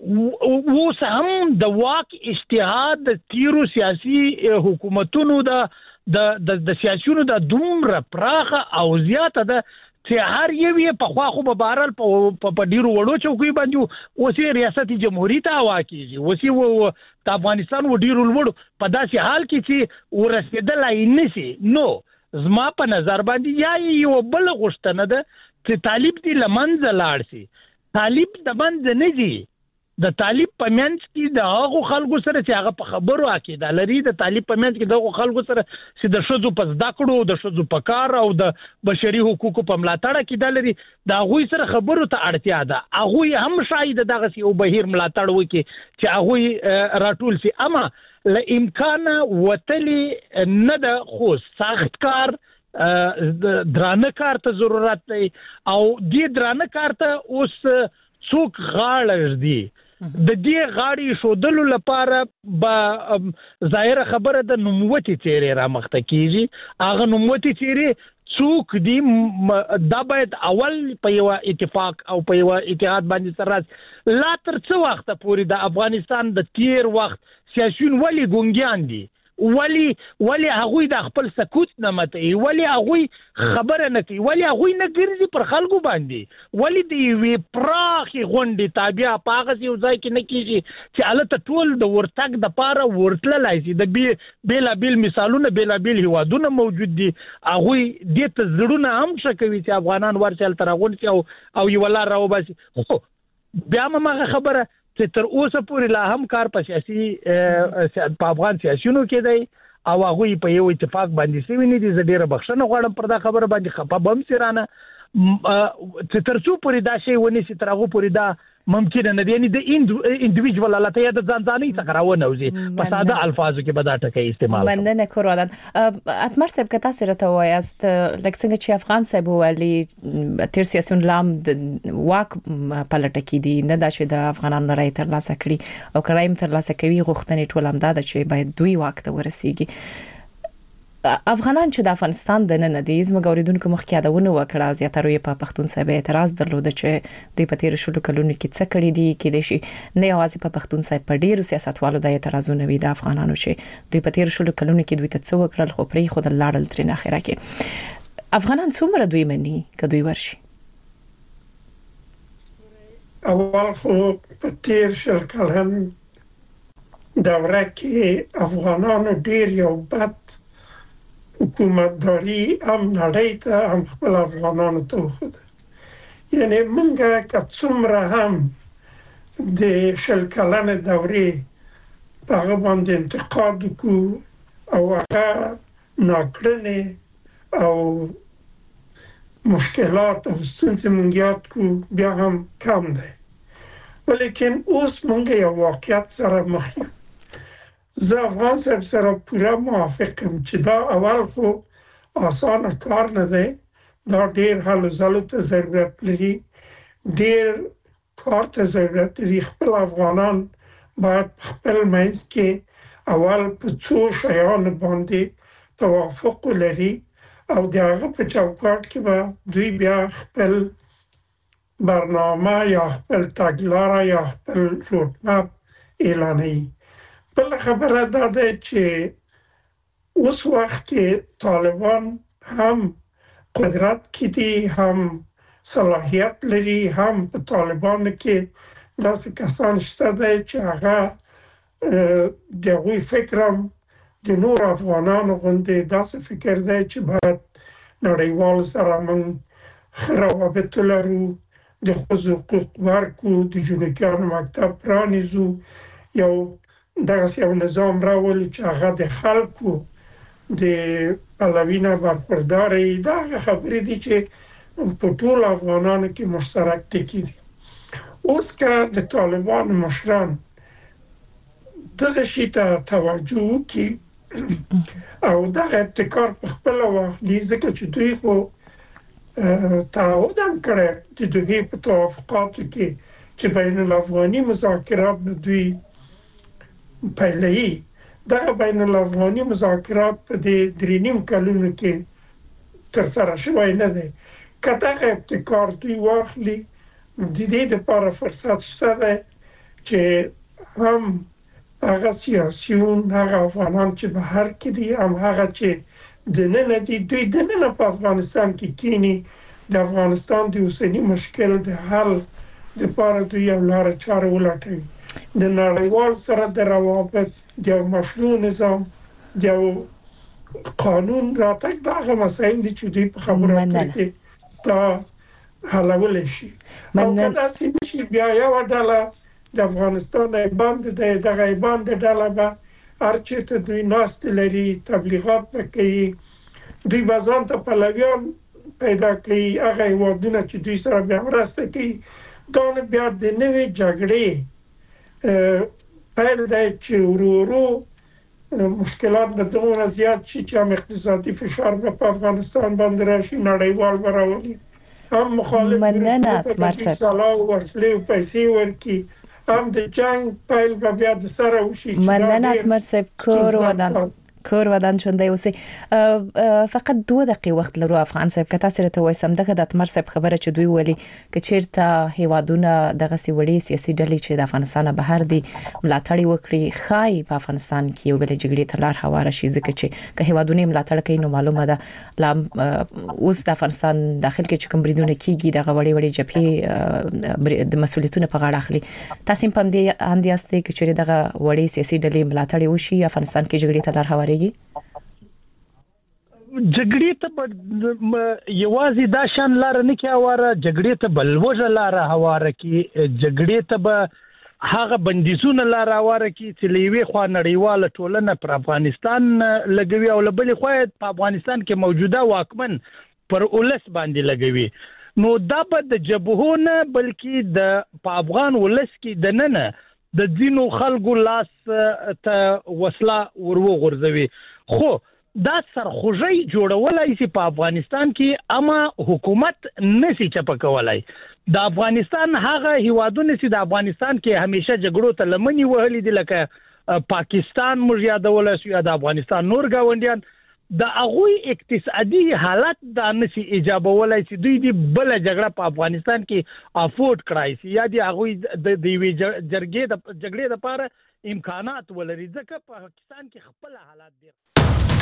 و سهم د واک اجتهاد د تیرو سیاسي حکومتونو د د د سیاسيونو د دومره پراخه او زیاته ده چې هر یو یې په خوا خو به بهرال په ډیرو وړو چوکۍ باندې اوسې ریاست جمهوریت هوا کیږي اوسې د افغانستان و ډیرو وړو په داسې حال کې چې ورسېدلای نشي نو زما په نظر باندې یا یو بل غوښتنه ده چې طالب دې لمنځه لاړ شي طالب د منځ نه دی د طالب په منځ کې د هغو خلکو سره چې هغه په خبرو عقیده لري د طالب په منځ کې د هغو خلکو سره چې د شذو په زده کړو د شذو په کار او د بشري حقوقو په ملاتړ عقیده لري د هغوی سره خبرو ته اړتیا ده هغوی هم شاید دغه یو بهیر ملاتړ وکړي چې هغوی راټول شي اما له امکانه وتلی نه ده خو سخت کار درانه کار ته ضرورت دی او دې درانه کار ته اوس څوک غاړه دی د دې غاړي شودلو لپاره به ظاهر خبره د نوموتي چیرې را مخته کیږي هغه نوموتي چیرې څوک دی دا باید اول په یو اتفاق او په یو اتحاد باندې سره لا تر څو وخت پورې د افغانستان د تیر وخت سیاسيون ولی ګونګیان دي ولی ولی هغوی د خپل سکوت نه متي ولی هغوی خبره نه کوي ولی هغوی نه ګرځي پر خلکو باندې ولی دی وی پراخي غونډې تابع پاغه یو ځای کې نه کیږي چې الته ټول د ورتګ د پاره ورتللای شي د بیلا بیل مثالونه بیلا بیل هوادونه موجود دي هغوی د ته زړونه هم شکوي چې افغانان ورچل تر غونډ او او یو لار راو باسي خو بیا مغه خبره چې تر اوسه پورې لا هم کار په سیاسي په افغان سیاسيونو کې دی او هغه په یو اتفاق باندې سوي نه دي زه ډیره بخښنه غواړم پر دا خبره باندې خپه بم سرانه چې ترڅو پورې دا شی ونیسي تر هغه پورې دا ممکن نه دی. یعنی د انډیویډوال حالت یا د ځان ځاني څخه راونوځي په ساده الفاظو کې به دا ټکی استعمال کوي. مننه کورودان. اتمر صاحب که تاسو راته وایاست لکه څنګه چې افغان صاحب ویلي تیر سیاسيون لام د واک پلټه کې دي نه دا چې د افغانانو رای تر لاسه کړي او کرایم تر لاسه کوي غوښتنې ټول هم دا چې باید دوی واک ته ورسیږي. افغانان چې د افغانستان د نن د زموږ اوریدونکو مخکې یادونه وکړه زیاتره یې په پښتون صاحب اعتراض درلود چې دوی په تیر شلو کلونو کې څه کړی دي کې د شي نه یوازې په پښتون صاحب په ډیرو سیاستوالو د اعتراضونه وی د افغانانو چې دوی په تیر شلو کلونو کې دوی ته څه وکړل خو پرې خود لاړل تر نه اخره کې افغانان څومره دوی مني که دوی ورشي. اول خو په تیر شل کلن دوره کې افغانانو ډیر یو بد حکومتداری هم نړۍ ته هم خپل افغانانو ته وښوده. یعنی موږ که څومره هم د شل کلنې دورې په هغه باندې انتقاد وکړو او هغه ناکړنې او مشکلات او ستونزې موږ یاد کړو بیا هم کم دی. ولیکن اوس موږ یو واقعیت سره مخ یو. زه افغان صاحب سره پوره موافقم چې دا اول خو آسانه کار نه دی. دا ډیر حل زلو ته ضرورت لري، ډیر کار ته ضرورت لري. خپل افغانان باید خپل منځ کې اول په څو شیانو باندې توافق لري او د هغه په چوکاټ کې به دوی بیا خپل برنامه یا خپل تګلاره یا خپل روډمپ اعلانوي. بل خبره دا ده چې اوس وخت کې طالبان هم قدرت کې دي، هم صلاحیت لري، هم په طالبانو کې داسې کسان شته دی چې هغه د هغوی فکر هم د نور افغانانو غوندې داسې فکر دی چې باید نړیوال سره موږ ښه روابط ولرو، د ښځو حقوق ورکړو، د جنوکیانو مکتب پرانیزو، یو دغه یو نظام راولو چې هغه د خلکو د پلوي نه برخوردار وي. دا هغه خبرې دي چې په ټول افغانانو کې مشترک ټکي دي. اوس که د طالبانو مشران دغه شي ته توجه وکړي او دغه ابتکار په خپله واخلي، ځکه چې دوی خو تعهد هم کړی د دوی په توافقاتو کې چې بین الافغاني مذاکرات به دوی پیلوي. دغه بین الافغاني مذاکرات په دې درې نیم کلونو کې ترسره شوی نه دی. که دغه ابتکار دوی واخلي د دې دپاره فرصت شته دی چې هم هغه سیاسیون، هغه افغانان چې بهر کې دي، هم هغه چې دننه دي، دوی دننه په افغانستان کې کینی د افغانستان د اوسني مشکل د حل دپاره دوی یو لاره چاره ولټوي. د نړیوال سره د روابط، د یو مشروع نظام، د یو قانون راتګ د هغه مسایل دي چې دوی په خبرو اترو کې دا حلولی شي. او که داسې نشي بیا یوه ډله د افغانستان باندې دی، دغه باندې ډله به هر چېرته دوی ناستې لري، تبلیغات به کوي، دوی به ځان ته پلویان پیدا کوي، هغه هیوادونه چې دوی سره بیا مرسته کوي. دا نه بیا د نوې جګړې پیل دی چې ورو ورو مشکلات به دومره زیات شي چې هم اقتصادي فشار به په افغانستان باندې راشي، نړیوال به راولي، هم مخالف ګروپونو ته به دوی سلاح او وسلې او پیسې ورکړي، هم د جنګ پیل به بیا د سره وشي. مننه اتمر صاحب. کور ودان کور ودان چوندای اوسې فقط دوه دقیقې وخت لرو. افغان صاحب که تاسو راته وایسم دغه د اتمر صاحب خبره چې دوی ولي که چیرته هیوادونه دغه سی وړي سیاسي ډلې چې د افغانستان بهر دي ملاتړ وکړي خای په افغانستان کې یو بل جګړې ته لار هواره شي، ځکه چې که هیوادونه ملاتړ کوي نو معلومه ده لا اوس د افغانستان داخل کې چې کوم بریدونه کیږي دغه وړي وړي جبهې د مسولیتونو په غاړه اخلي. تاسو په دې اندیاسته کې چې دغه وړي سیاسي ډلې ملاتړ وشي افغانستان کې جګړې ته لار هواره جګړې ته یوازې دا شان لار نه کې هواره، جګړې ته بلوجه لار هواره کې، جګړې ته به هغه بندیزونه لار هواره کې چې لوي خو نړیواله ټولنه پر افغانستان لګوي او لبلې خو په افغانستان کې موجوده واکمن پر اولس باندې لګوي. نو دا به د جبهونه بلکې د په افغان ولس کې د ننه د دینو خلکو لاس ته وسله ورو غورځوي خو دا سرخوږی جوړولای شي په افغانستان کې اما حکومت نسی چپکولای د افغانستان هغه هیوادونه چې د افغانستان کې همیشه جګړو ته لمنې وهلي دي لکه پاکستان موږ یادولای شو یا د افغانستان نور گاونډیان د هغوی اقتصادي حالت د نسی ایجابولای شي دوی دی بل جګړه په افغانستان کې افورد کړای شي یا دی هغوی د دیوی جرګې د جګړې لپاره امکانات ولري ځکه په پاکستان کې خپل حالات دي